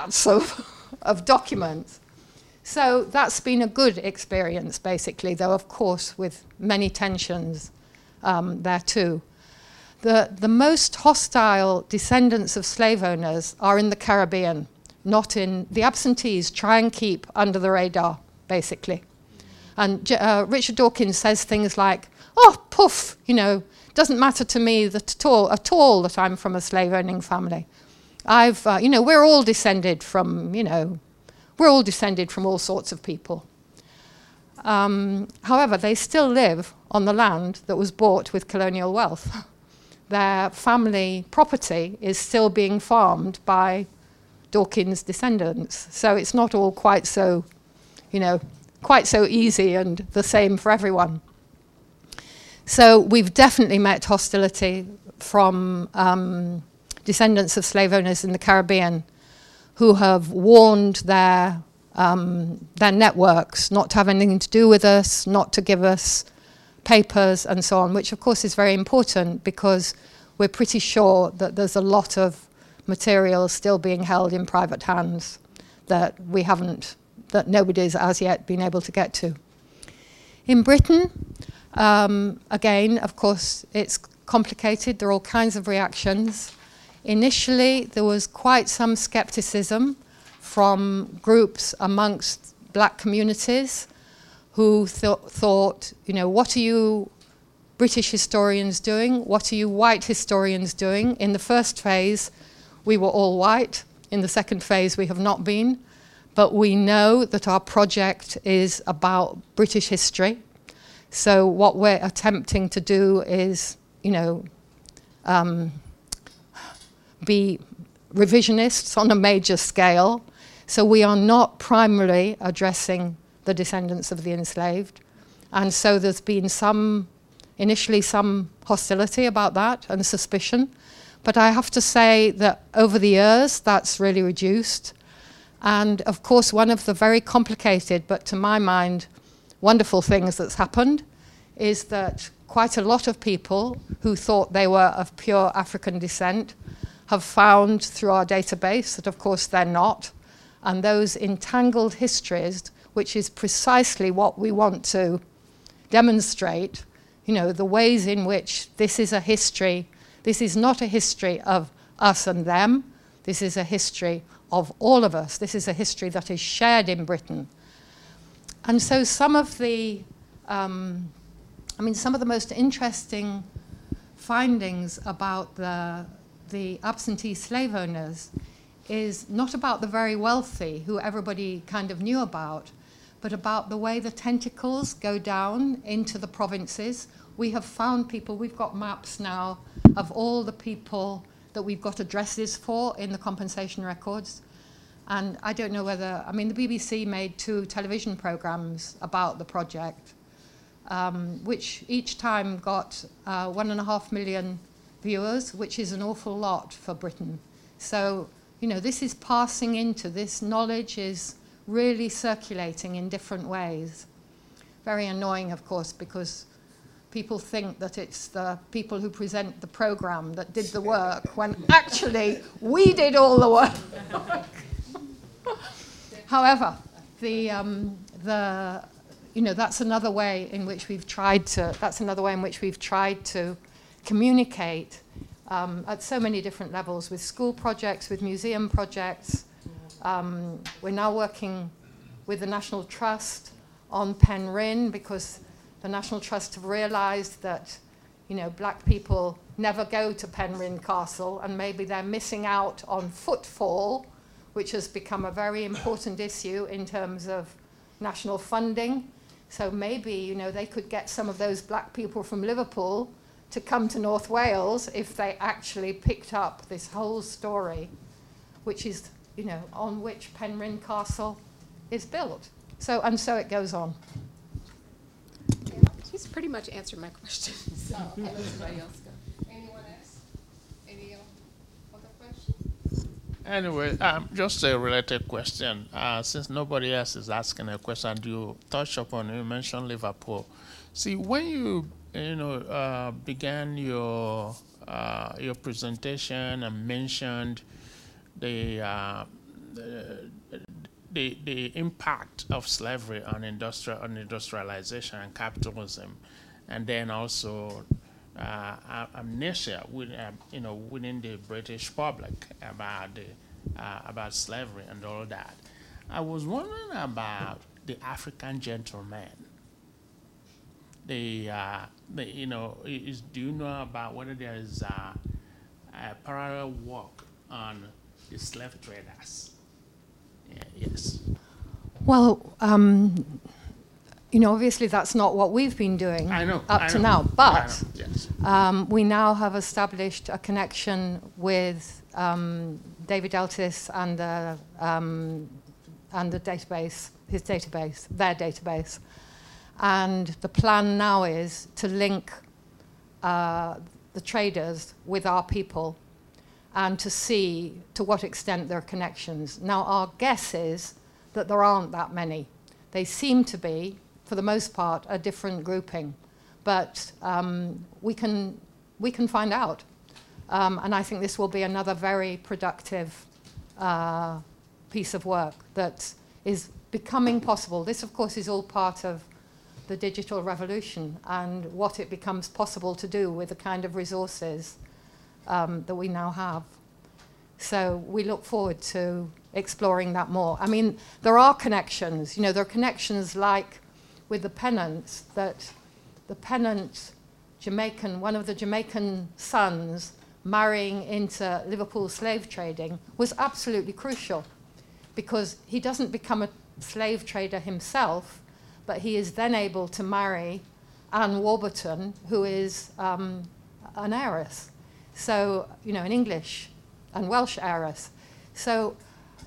of documents. So that's been a good experience, basically, though, of course, with many tensions there too. The most hostile descendants of slave owners are in the Caribbean, not in the absentees. Try and keep under the radar, basically. And Richard Dawkins says things like, "Oh, poof, you know, doesn't matter to me at all that I'm from a slave-owning family. You know, we're all descended from, you know, we're all descended from all sorts of people." However, they still live on the land that was bought with colonial wealth. Their family property is still being farmed by Dawkins' descendants. So it's not all quite so, you know, quite so easy and the same for everyone. So we've definitely met hostility from descendants of slave owners in the Caribbean who have warned their networks not to have anything to do with us, not to give us papers and so on, which of course is very important because we're pretty sure that there's a lot of material still being held in private hands that that nobody's as yet been able to get to. In Britain, again, of course, it's complicated. There are all kinds of reactions. Initially, there was quite some skepticism from groups amongst black communities who thought, you know, what are you British historians doing? What are you white historians doing? In the first phase, we were all white. In the second phase, we have not been. But we know that our project is about British history. So what we're attempting to do is, you know, be revisionists on a major scale. So we are not primarily addressing the descendants of the enslaved. And so there's been initially some hostility about that and suspicion. But I have to say that over the years, that's really reduced. And of course, one of the very complicated, but to my mind, wonderful things that's happened is that quite a lot of people who thought they were of pure African descent have found through our database that of course they're not. And those entangled histories, which is precisely what we want to demonstrate, you know, the ways in which this is a history. This is not a history of us and them. This is a history of all of us. This is a history that is shared in Britain. And so some of the most interesting findings about the absentee slave owners is not about the very wealthy, who everybody kind of knew about, but about the way the tentacles go down into the provinces. We have found people, we've got maps now of all the people that we've got addresses for in the compensation records. And I don't know whether, I mean, the BBC made 2 television programs about the project, which each time got 1.5 million viewers, which is an awful lot for Britain. So this is passing into, this knowledge is really circulating in different ways. Very annoying, of course, because people think that it's the people who present the program that did the work, when actually we did all the work. However, that's another way in which we've tried to communicate at so many different levels, with school projects, with museum projects. We're now working with the National Trust on Penrhyn, because the National Trust have realized that, black people never go to Penrhyn Castle, and maybe they're missing out on footfall, which has become a very important issue in terms of national funding. So maybe, they could get some of those black people from Liverpool to come to North Wales if they actually picked up this whole story, which is, on which Penrhyn Castle is built. So it goes on. She's pretty much answered my question. So I'll let somebody else go. Anyone else? Any other questions? Anyway, just a related question. Since nobody else is asking a question, you mentioned Liverpool. See, when you began your presentation and mentioned the impact of slavery on industrialization and capitalism, and then also amnesia within the British public about slavery and all that. I was wondering about the African gentleman. Do you know about whether there is a parallel work on the slave traders? Yes. Well, obviously that's not what we've been doing up to now, but yes. We now have established a connection with David Eltis and the database, their database. And the plan now is to link the traders with our people and to see to what extent there are connections. Now, our guess is that there aren't that many. They seem to be, for the most part, a different grouping. But we can find out. And I think this will be another very productive piece of work that is becoming possible. This, of course, is all part of the digital revolution and what it becomes possible to do with the kind of resources that we now have. So we look forward to exploring that more. I mean, there are connections. There are connections like with the Pennants, that the Pennant Jamaican, one of the Jamaican sons marrying into Liverpool slave trading was absolutely crucial, because he doesn't become a slave trader himself, but he is then able to marry Anne Warburton, who is an heiress. So, an English and Welsh heiress. So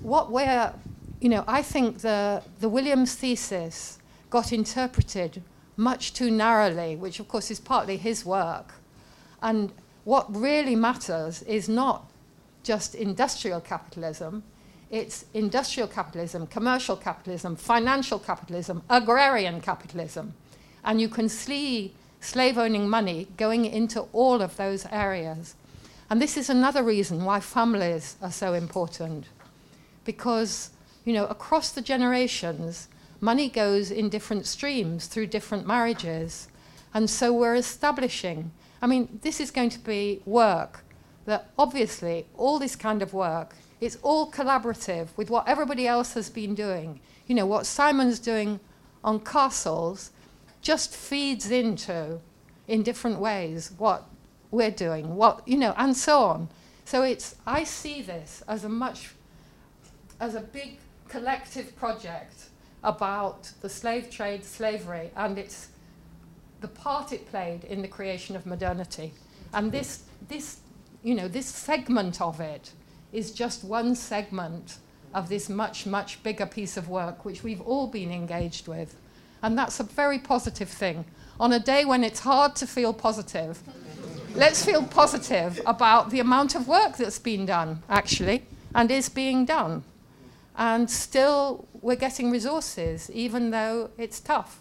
I think the Williams thesis got interpreted much too narrowly, which of course is partly his work. And what really matters is not just industrial capitalism, it's industrial capitalism, commercial capitalism, financial capitalism, agrarian capitalism. And you can see slave-owning money going into all of those areas. And this is another reason why families are so important. Because, across the generations, money goes in different streams through different marriages. And so we're establishing, this is going to be work that obviously all this kind of work, it's all collaborative with what everybody else has been doing. What Simon's doing on castles just feeds into, in different ways, what we're doing, and so on. So I see this as a big collective project about the slave trade, slavery, and it's the part it played in the creation of modernity. And this segment of it is just one segment of this much, much bigger piece of work which we've all been engaged with. And that's a very positive thing. On a day when it's hard to feel positive, let's feel positive about the amount of work that's been done, actually. and is being done. And still we're getting resources, even though it's tough.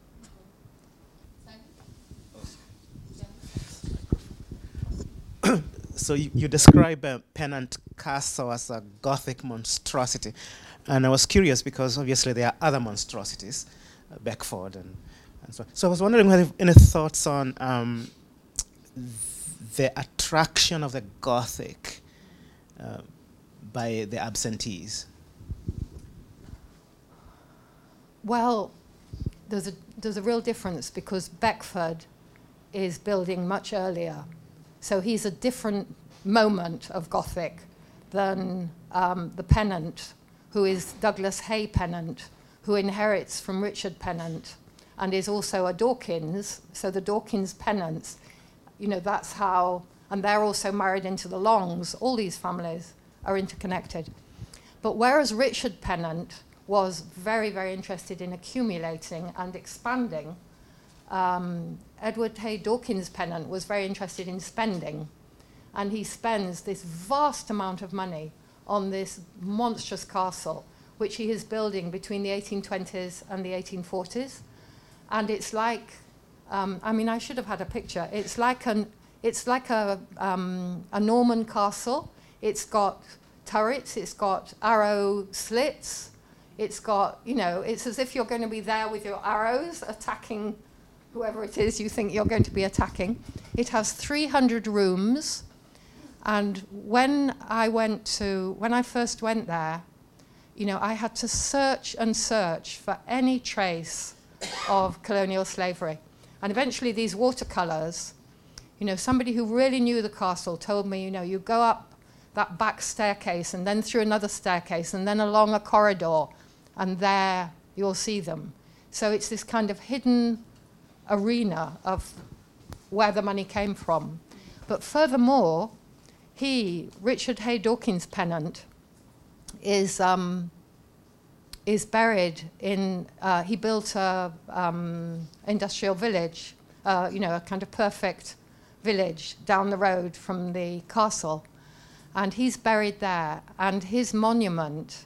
So you describe Pennant Castle as a Gothic monstrosity. And I was curious because obviously there are other monstrosities, Beckford and so on. So I was wondering whether any thoughts on the attraction of the Gothic by the absentees. Well, there's a real difference because Beckford is building much earlier. So he's a different moment of Gothic than the Pennant, who is Douglas Hay Pennant, who inherits from Richard Pennant and is also a Dawkins. So the Dawkins Pennants, that's how, and they're also married into the Longs. All these families are interconnected. But whereas Richard Pennant was very, very interested in accumulating and expanding, Edward Hay Dawkins Pennant was very interested in spending. And he spends this vast amount of money on this monstrous castle, which he is building between the 1820s and the 1840s. And it's like, I should have had a picture. It's like a Norman castle. It's got turrets, it's got arrow slits, it's got, it's as if you're going to be there with your arrows attacking whoever it is you think you're going to be attacking. It has 300 rooms. And when I first went there, I had to search and search for any trace of colonial slavery. And eventually these watercolors, somebody who really knew the castle told me, you go up that back staircase and then through another staircase and then along a corridor, and there you'll see them. So it's this kind of hidden arena of where the money came from. But furthermore, Richard Hay Dawkins Pennant, is buried in, he built a industrial village, a kind of perfect village down the road from the castle. And he's buried there. And his monument,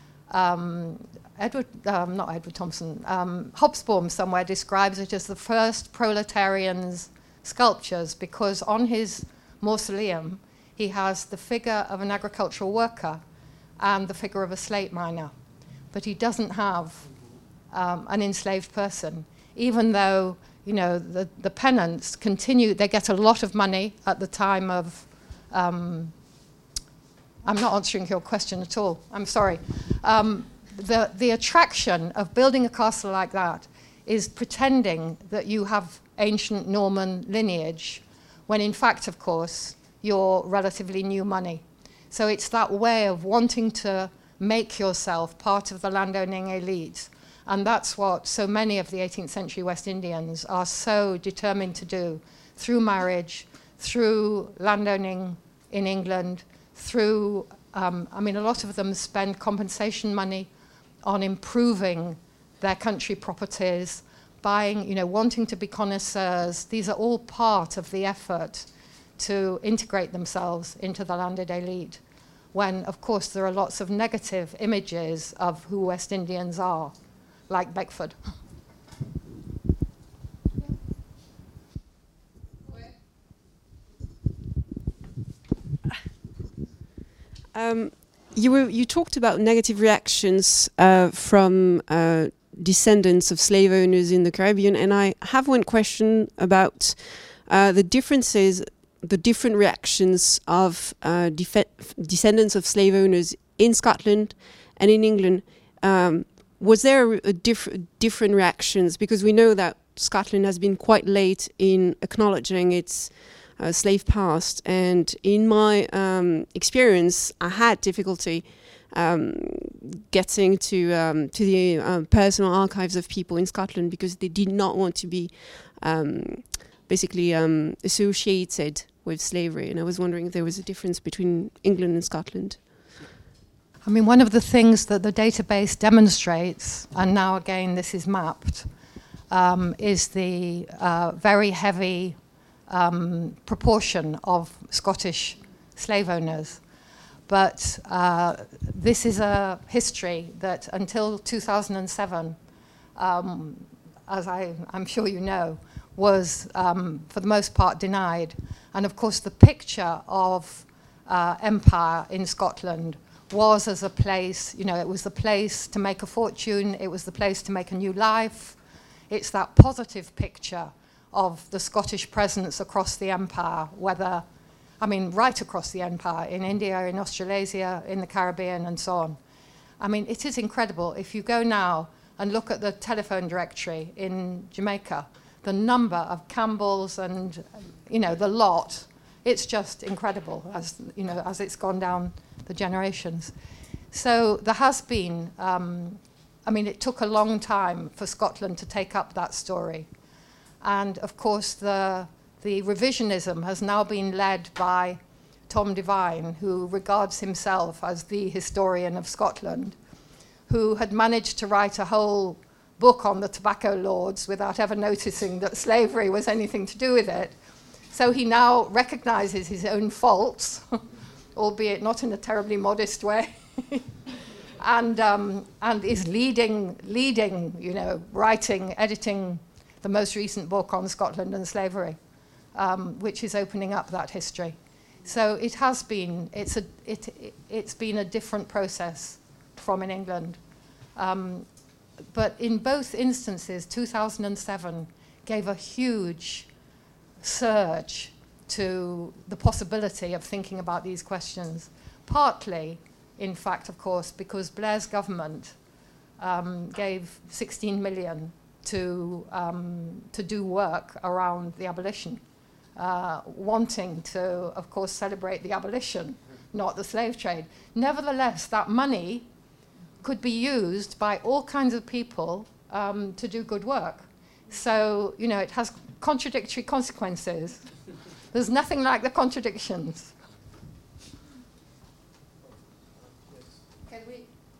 Hobsbawm somewhere describes it as the first proletarian's sculptures, because on his mausoleum, he has the figure of an agricultural worker and the figure of a slate miner. But he doesn't have an enslaved person, even though, the Pennants continue, they get a lot of money at the time of, I'm not answering your question at all, I'm sorry. The attraction of building a castle like that is pretending that you have ancient Norman lineage, when in fact, of course, you're relatively new money. So it's that way of wanting to make yourself part of the landowning elite. And that's what so many of the 18th century West Indians are so determined to do, through marriage, through landowning in England, through, a lot of them spend compensation money on improving their country properties, buying, wanting to be connoisseurs. These are all part of the effort to integrate themselves into the landed elite, when, of course, there are lots of negative images of who West Indians are, like Beckford. You talked about negative reactions from descendants of slave owners in the Caribbean, and I have one question about the different reactions of descendants of slave owners in Scotland and in England. Was there a different reactions? Because we know that Scotland has been quite late in acknowledging its slave past, and in my experience, I had difficulty getting to the personal archives of people in Scotland because they did not want to be basically associated with slavery. And I was wondering if there was a difference between England and Scotland. One of the things that the database demonstrates, and now again this is mapped, is the very heavy proportion of Scottish slave owners. But this is a history that until 2007, as I'm sure you know, was for the most part denied. And of course the picture of empire in Scotland was as a place, you know, it was the place to make a fortune, it was the place to make a new life. It's that positive picture of the Scottish presence across the empire, whether, I mean, right across the empire, in India, in Australasia, in the Caribbean, and so on. I mean, it is incredible. If you go now and look at the telephone directory in Jamaica, the number of Campbells and, you know, the lot, it's just incredible as, you know, as it's gone down the generations. So there has been, I mean, it took a long time for Scotland to take up that story. And of course, the revisionism has now been led by Tom Devine, who regards himself as the historian of Scotland, who had managed to write a whole book on the tobacco lords without ever noticing that slavery was anything to do with it. So he now recognizes his own faults, albeit not in a terribly modest way, and is leading, you know, writing, editing the most recent book on Scotland and slavery, which is opening up that history. So it has been, it's been a different process from in England. But in both instances, 2007 gave a huge surge to the possibility of thinking about these questions. Partly, in fact, of course, because Blair's government gave 16 million to do work around the abolition, wanting to, of course, celebrate the abolition, not the slave trade. Nevertheless, that money could be used by all kinds of people to do good work. So, you know, it has contradictory consequences. There's nothing like the contradictions. Can we?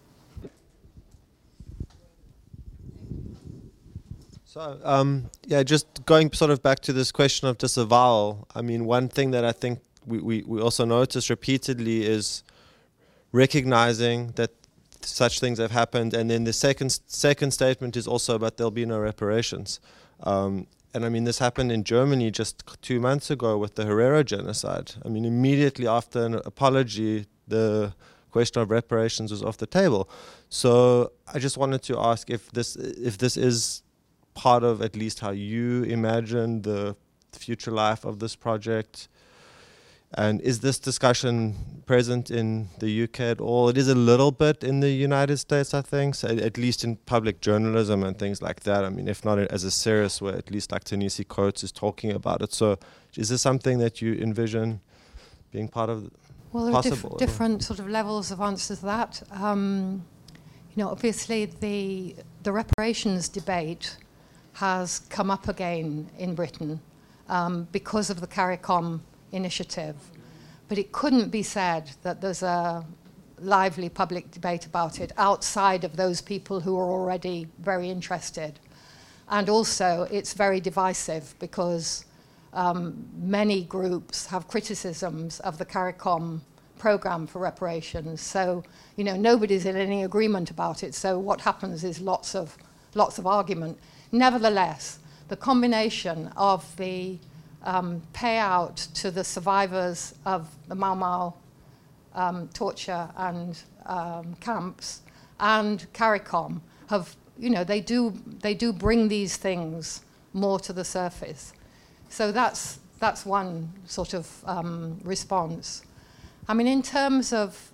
So, yeah, just going sort of back to this question of disavowal, I mean, one thing that I think we also notice repeatedly is recognizing that such things have happened, and then the second statement is also about there'll be no reparations. And I mean, this happened in Germany just 2 months ago with the Herero genocide. I mean, immediately after an apology, the question of reparations was off the table. So I just wanted to ask if this is part of at least how you imagine the future life of this project. And is this discussion present in the UK at all? It is a little bit in the United States, I think, so at least in public journalism and things like that. I mean, if not as a serious way, at least like Ta-Nehisi Coates is talking about it. So is this something that you envision being part of? Well, there are different sort of levels of answers to that. You know, obviously the reparations debate has come up again in Britain because of the CARICOM initiative, but it couldn't be said that there's a lively public debate about it outside of those people who are already very interested. And also it's very divisive because many groups have criticisms of the CARICOM program for reparations. So, you know, nobody's in any agreement about it. So what happens is lots of argument. Nevertheless, the combination of the payout to the survivors of the Mau Mau torture and camps and CARICOM have, you know, they do bring these things more to the surface. So that's one sort of response. I mean, in terms of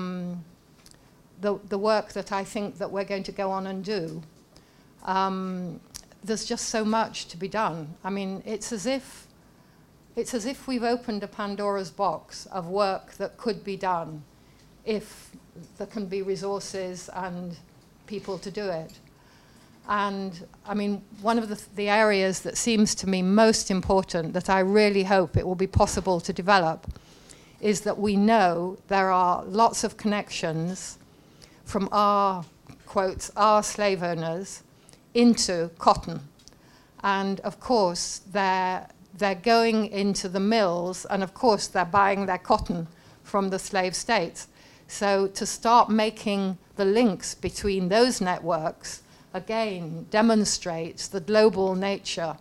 the work that I think that we're going to go on and do, there's just so much to be done. I mean, it's as if we've opened a Pandora's box of work that could be done if there can be resources and people to do it. And I mean, one of the areas that seems to me most important, that I really hope it will be possible to develop, is that we know there are lots of connections from our, quotes, our slave owners into cotton. And of course, they're going into the mills, and of course they're buying their cotton from the slave states. So to start making the links between those networks, again, demonstrates the global nature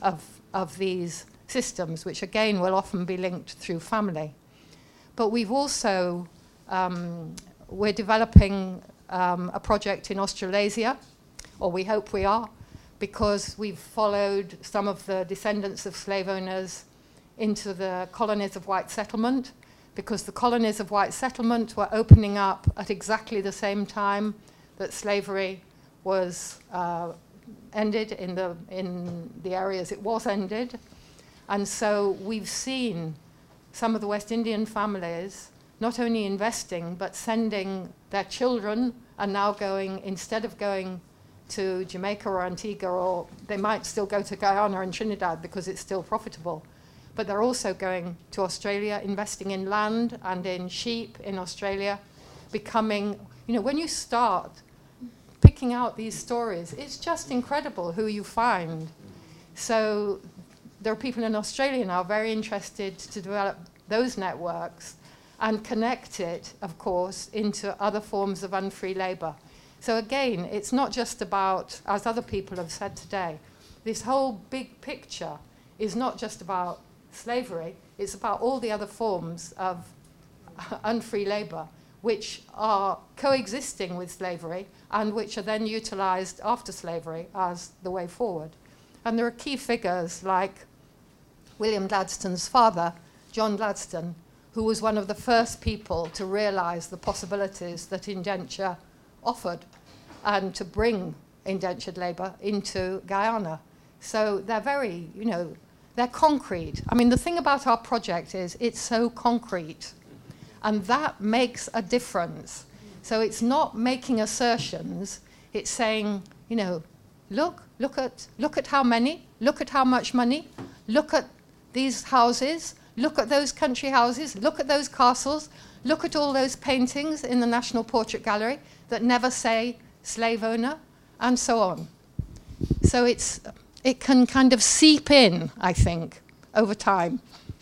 of these systems, which again will often be linked through family. But we've also, we're developing a project in Australasia, or we hope we are, because we've followed some of the descendants of slave owners into the colonies of white settlement, because the colonies of white settlement were opening up at exactly the same time that slavery was ended in the areas it was ended. And so we've seen some of the West Indian families not only investing, but sending their children, and now going, instead of going to Jamaica or Antigua, or they might still go to Guyana and Trinidad because it's still profitable, but they're also going to Australia, investing in land and in sheep in Australia, becoming, when you start picking out these stories, it's just incredible who you find. So there are people in Australia now very interested to develop those networks and connect it, of course, into other forms of unfree labor. So again, it's not just about, as other people have said today, this whole big picture is not just about slavery, it's about all the other forms of unfree labor which are coexisting with slavery and which are then utilized after slavery as the way forward. And there are key figures like William Gladstone's father, John Gladstone, who was one of the first people to realize the possibilities that indenture offered and to bring indentured labor into Guyana. So they're very, they're concrete. I mean, the thing about our project is it's so concrete, and that makes a difference. So it's not making assertions, it's saying, look at how many, look at how much money, look at these houses, look at those country houses, look at those castles, look at all those paintings in the National Portrait Gallery that never say slave owner, and so on. So it can kind of seep in, I think, over time.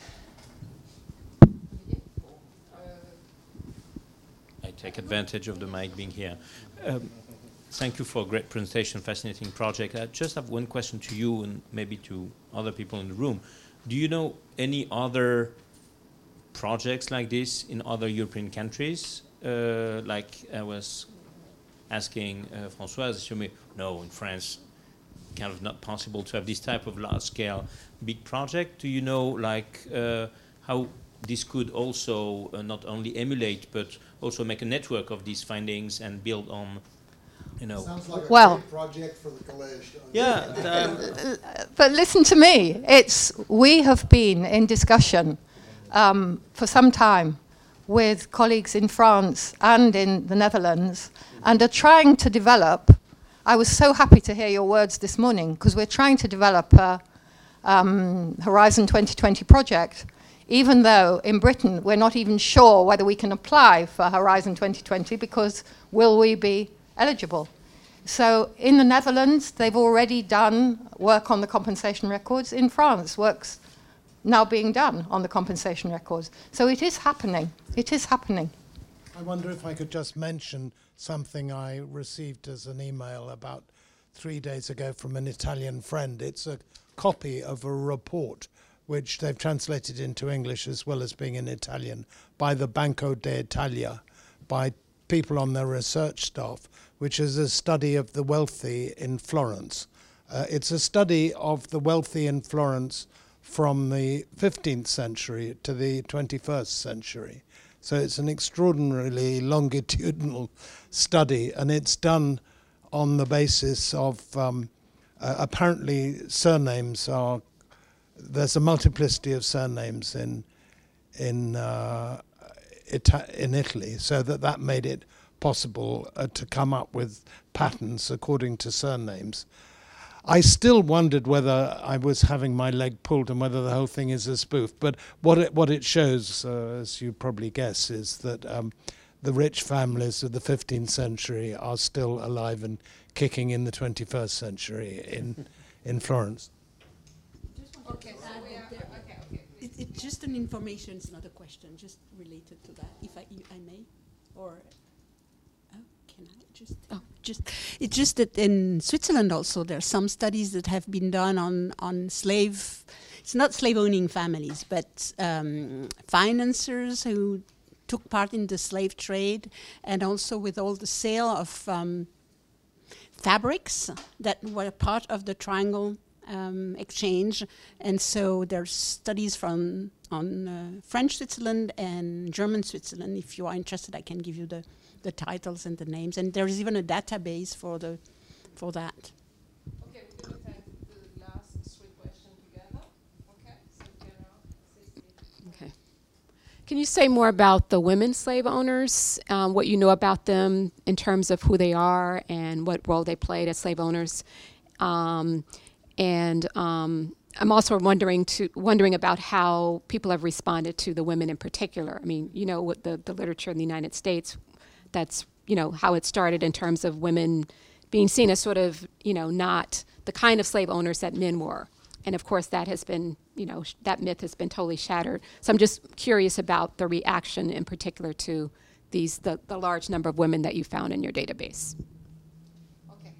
I take advantage of the mic being here. Thank you for a great presentation, fascinating project. I just have one question to you and maybe to other people in the room. Do you know any other projects like this in other European countries? Like I was asking Françoise, she may, no, in France, kind of not possible to have this type of large-scale big project. Do you know, like, how this could also not only emulate, but also make a network of these findings and build on, Sounds like a Well, great project for the college. Yeah. but listen to me. We have been in discussion for some time with colleagues in France and in the Netherlands, and are trying to develop. I was so happy to hear your words this morning, because we're trying to develop a Horizon 2020 project, even though in Britain we're not even sure whether we can apply for Horizon 2020, because will we be eligible? So in the Netherlands, they've already done work on the compensation records. In France, work's now being done on the compensation records. So it is happening. It is happening. I wonder if I could just mention something I received as an email about 3 days ago from an Italian friend. It's a copy of a report which they've translated into English as well as being in Italian by the Banco d'Italia, by people on their research staff, which is a study of the wealthy in Florence. It's a study of the wealthy in Florence from the 15th century to the 21st century. So it's an extraordinarily longitudinal study, and it's done on the basis of apparently surnames are, there's a multiplicity of surnames in Italy, so that made it possible to come up with patterns according to surnames. I still wondered whether I was having my leg pulled and whether the whole thing is a spoof. But what it shows, as you probably guess, is that the rich families of the 15th century are still alive and kicking in the 21st century in Florence. Okay, so we are, okay. it's just an information. It's not a question. Just related to that, if I may, or can I just? It's just that in Switzerland also there are some studies that have been done on slave. It's not slave-owning families, but financiers who took part in the slave trade, and also with all the sale of fabrics that were part of the triangle exchange. And so there's studies on French Switzerland and German Switzerland. If you are interested, I can give you the titles and the names. And there is even a database for that. Okay, we're going to take the last three questions together. Okay, so Cécile. Okay. Can you say more about the women slave owners, what you know about them in terms of who they are and what role they played as slave owners? I'm also wondering about how people have responded to the women in particular. I mean, you know, what the literature in the United States, that's, you know, how it started in terms of women being seen as sort of, you know, not the kind of slave owners that men were. And of course that has been, you know, that myth has been totally shattered. So I'm just curious about the reaction in particular to the large number of women that you found in your database. Okay.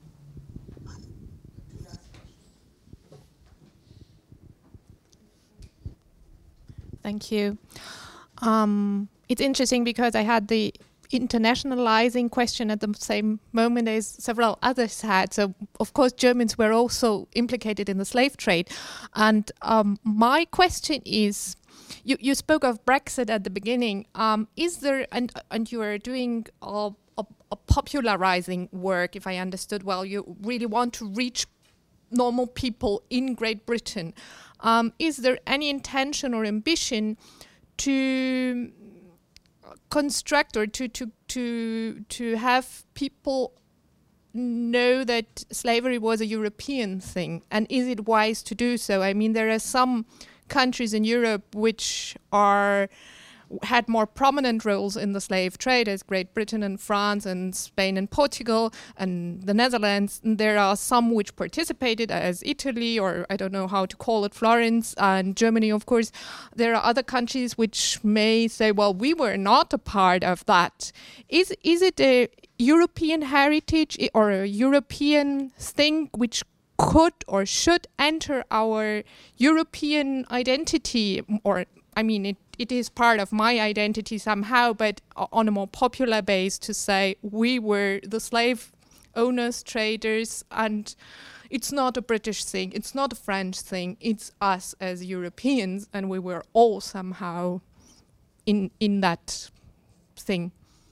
Thank you. It's interesting because I had the internationalizing question at the same moment as several others had. So, of course, Germans were also implicated in the slave trade. And my question is, you spoke of Brexit at the beginning. Is there, and you are doing a popularizing work, if I understood well, you really want to reach normal people in Great Britain. Is there any intention or ambition to construct or to have people know that slavery was a European thing? And is it wise to do so? I mean, there are some countries in Europe which had more prominent roles in the slave trade, as Great Britain and France and Spain and Portugal and the Netherlands. And there are some which participated, as Italy, or I don't know how to call it, Florence and Germany, of course. There are other countries which may say, well, we were not a part of that. Is it a European heritage or a European thing which could or should enter our European identity? Or, I mean, it is part of my identity somehow, but on a more popular base, to say we were the slave owners, traders, and it's not a British thing, it's not a French thing, it's us as Europeans, and we were all somehow in that thing.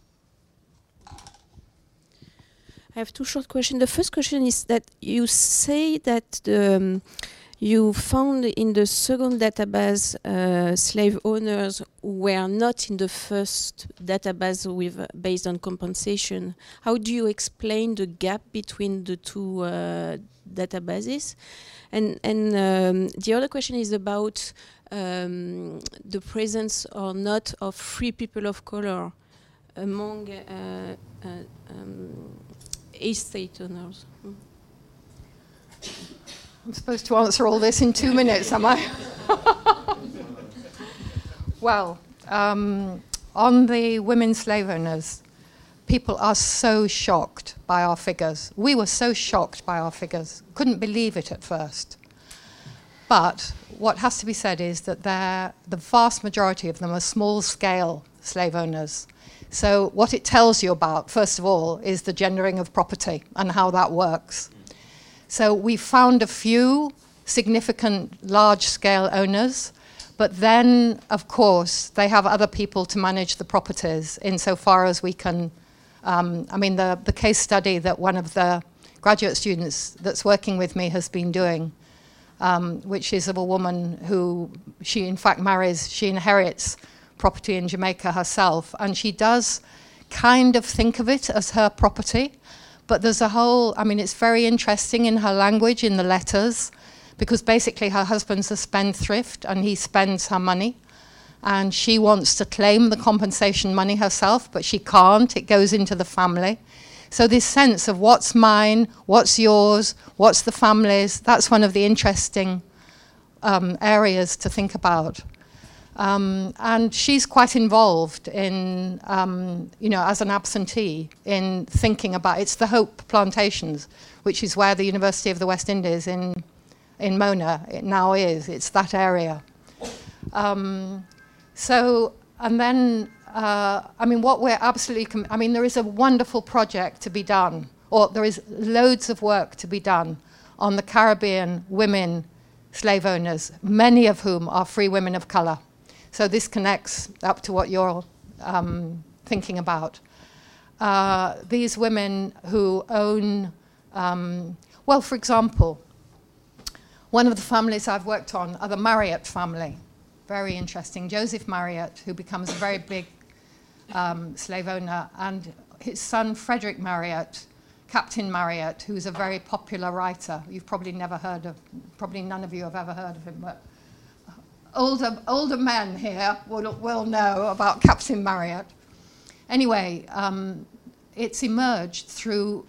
I have two short questions. The first question is that you say that you found in the second database slave owners who were not in the first database based on compensation. How do you explain the gap between the two databases? And the other question is about the presence or not of free people of color among estate owners. I'm supposed to answer all this in 2 minutes, am I? Well, on the women slave owners, people are so shocked by our figures. We were so shocked by our figures, couldn't believe it at first. But what has to be said is that the vast majority of them are small-scale slave owners. So what it tells you about, first of all, is the gendering of property and how that works. So we found a few significant large-scale owners, but then, of course, they have other people to manage the properties insofar as we can. I mean, the case study that one of the graduate students that's working with me has been doing, which is of a woman who she in fact marries, she inherits property in Jamaica herself, and she does kind of think of it as her property. But there's a whole, I mean, it's very interesting in her language, in the letters, because basically her husband's a spendthrift and he spends her money. And she wants to claim the compensation money herself, but she can't. It goes into the family. So this sense of what's mine, what's yours, what's the family's, that's one of the interesting areas to think about. And she's quite involved in, as an absentee, in thinking about, it's the Hope Plantations, which is where the University of the West Indies in Mona it now is. It's that area. What we're absolutely, there is a wonderful project to be done, or there is loads of work to be done on the Caribbean women slave owners, many of whom are free women of color. So this connects up to what you're thinking about. These women who own, for example, one of the families I've worked on are the Marriott family. Very interesting. Joseph Marriott, who becomes a very big slave owner, and his son Frederick Marriott, Captain Marriott, who's a very popular writer. You've probably never heard of, probably none of you have ever heard of him, but older men here will know about Captain Marriott. Anyway, it's emerged through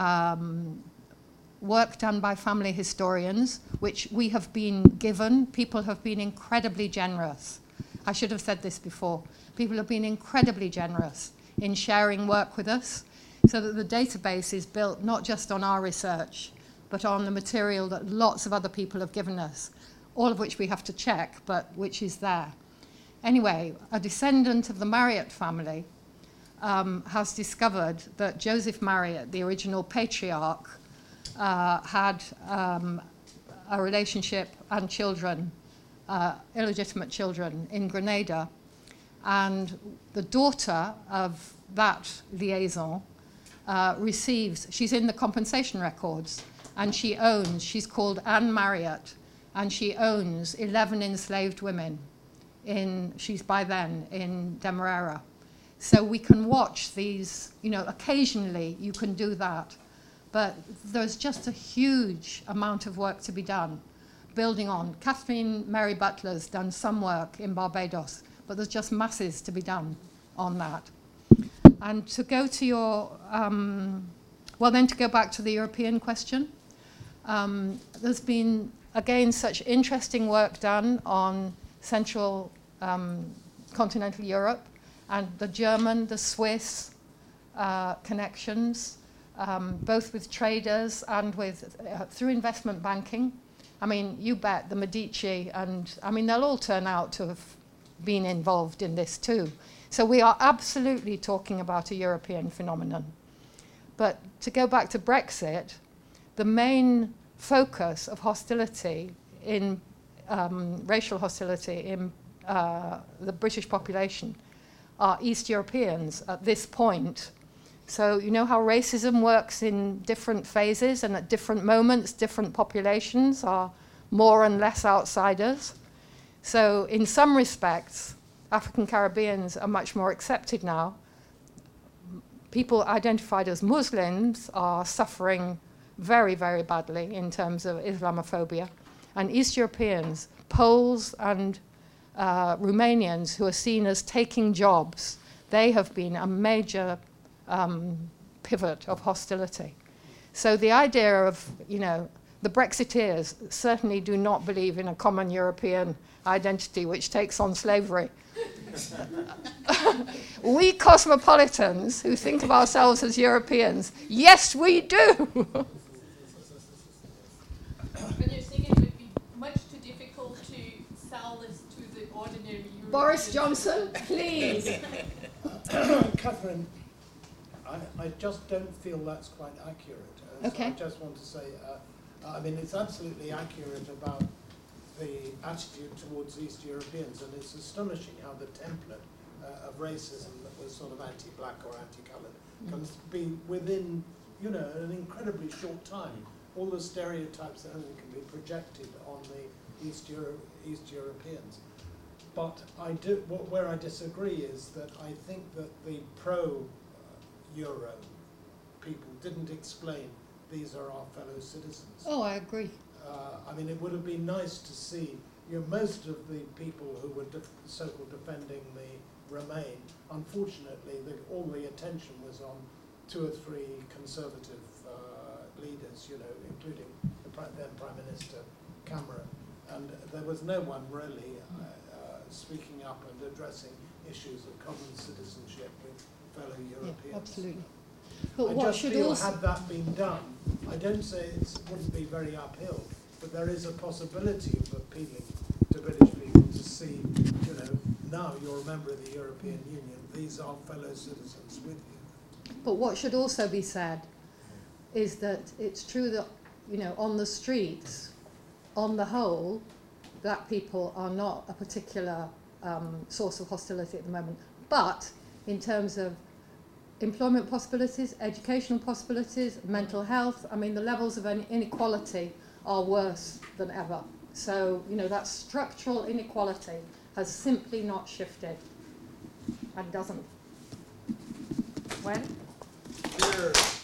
work done by family historians, which we have been given. People have been incredibly generous. I should have said this before. People have been incredibly generous in sharing work with us, so that the database is built not just on our research, but on the material that lots of other people have given us, all of which we have to check, but which is there. Anyway, a descendant of the Marriott family has discovered that Joseph Marriott, the original patriarch, had a relationship and children, illegitimate children, in Grenada. And the daughter of that liaison she's in the compensation records, and she's called Anne Marriott, and she owns 11 enslaved women she's by then in Demerara. So we can watch these, occasionally you can do that, but there's just a huge amount of work to be done, building on. Kathleen Mary Butler's done some work in Barbados, but there's just masses to be done on that. And to go to your, to go back to the European question, there's been, again, such interesting work done on central continental Europe, and the German, the Swiss connections, both with traders and through investment banking. You bet the Medici, and they'll all turn out to have been involved in this too. So we are absolutely talking about a European phenomenon. But to go back to Brexit, the main focus of hostility in racial hostility in the British population are East Europeans at this point. So you know how racism works in different phases, and at different moments, different populations are more and less outsiders. So in some respects, African Caribbeans are much more accepted now. People identified as Muslims are suffering very, very badly in terms of Islamophobia. And East Europeans, Poles and Romanians, who are seen as taking jobs, they have been a major pivot of hostility. So the idea of, the Brexiteers certainly do not believe in a common European identity which takes on slavery. We cosmopolitans who think of ourselves as Europeans, yes, we do. But you think it would be much too difficult to sell this to the ordinary European? Boris Johnson, please. Catherine, I just don't feel that's quite accurate. Okay. So I just want to say, it's absolutely accurate about the attitude towards East Europeans, and it's astonishing how the template of racism that was sort of anti-black or anti-coloured can be within, an incredibly short time. All the stereotypes that can be projected on the East Europeans. But where I disagree is that I think that the pro-Euro people didn't explain these are our fellow citizens. Oh, I agree. It would have been nice to see, most of the people who were so-called defending the Remain, unfortunately, all the attention was on 2 or 3 conservative leaders, including the then Prime Minister Cameron. and there was no one really speaking up and addressing issues of common citizenship with fellow Europeans. Yeah, absolutely. I just feel had that been done, I don't say it wouldn't be very uphill, but there is a possibility of appealing to British people to see, you know, now you're a member of the European Union, these are fellow citizens with you. But what should also be said is that it's true that, you know, on the streets, on the whole, black people are not a particular source of hostility at the moment. But in terms of employment possibilities, educational possibilities, mental health, I mean, the levels of inequality are worse than ever. So, you know, that structural inequality has simply not shifted and doesn't. When? Cheers.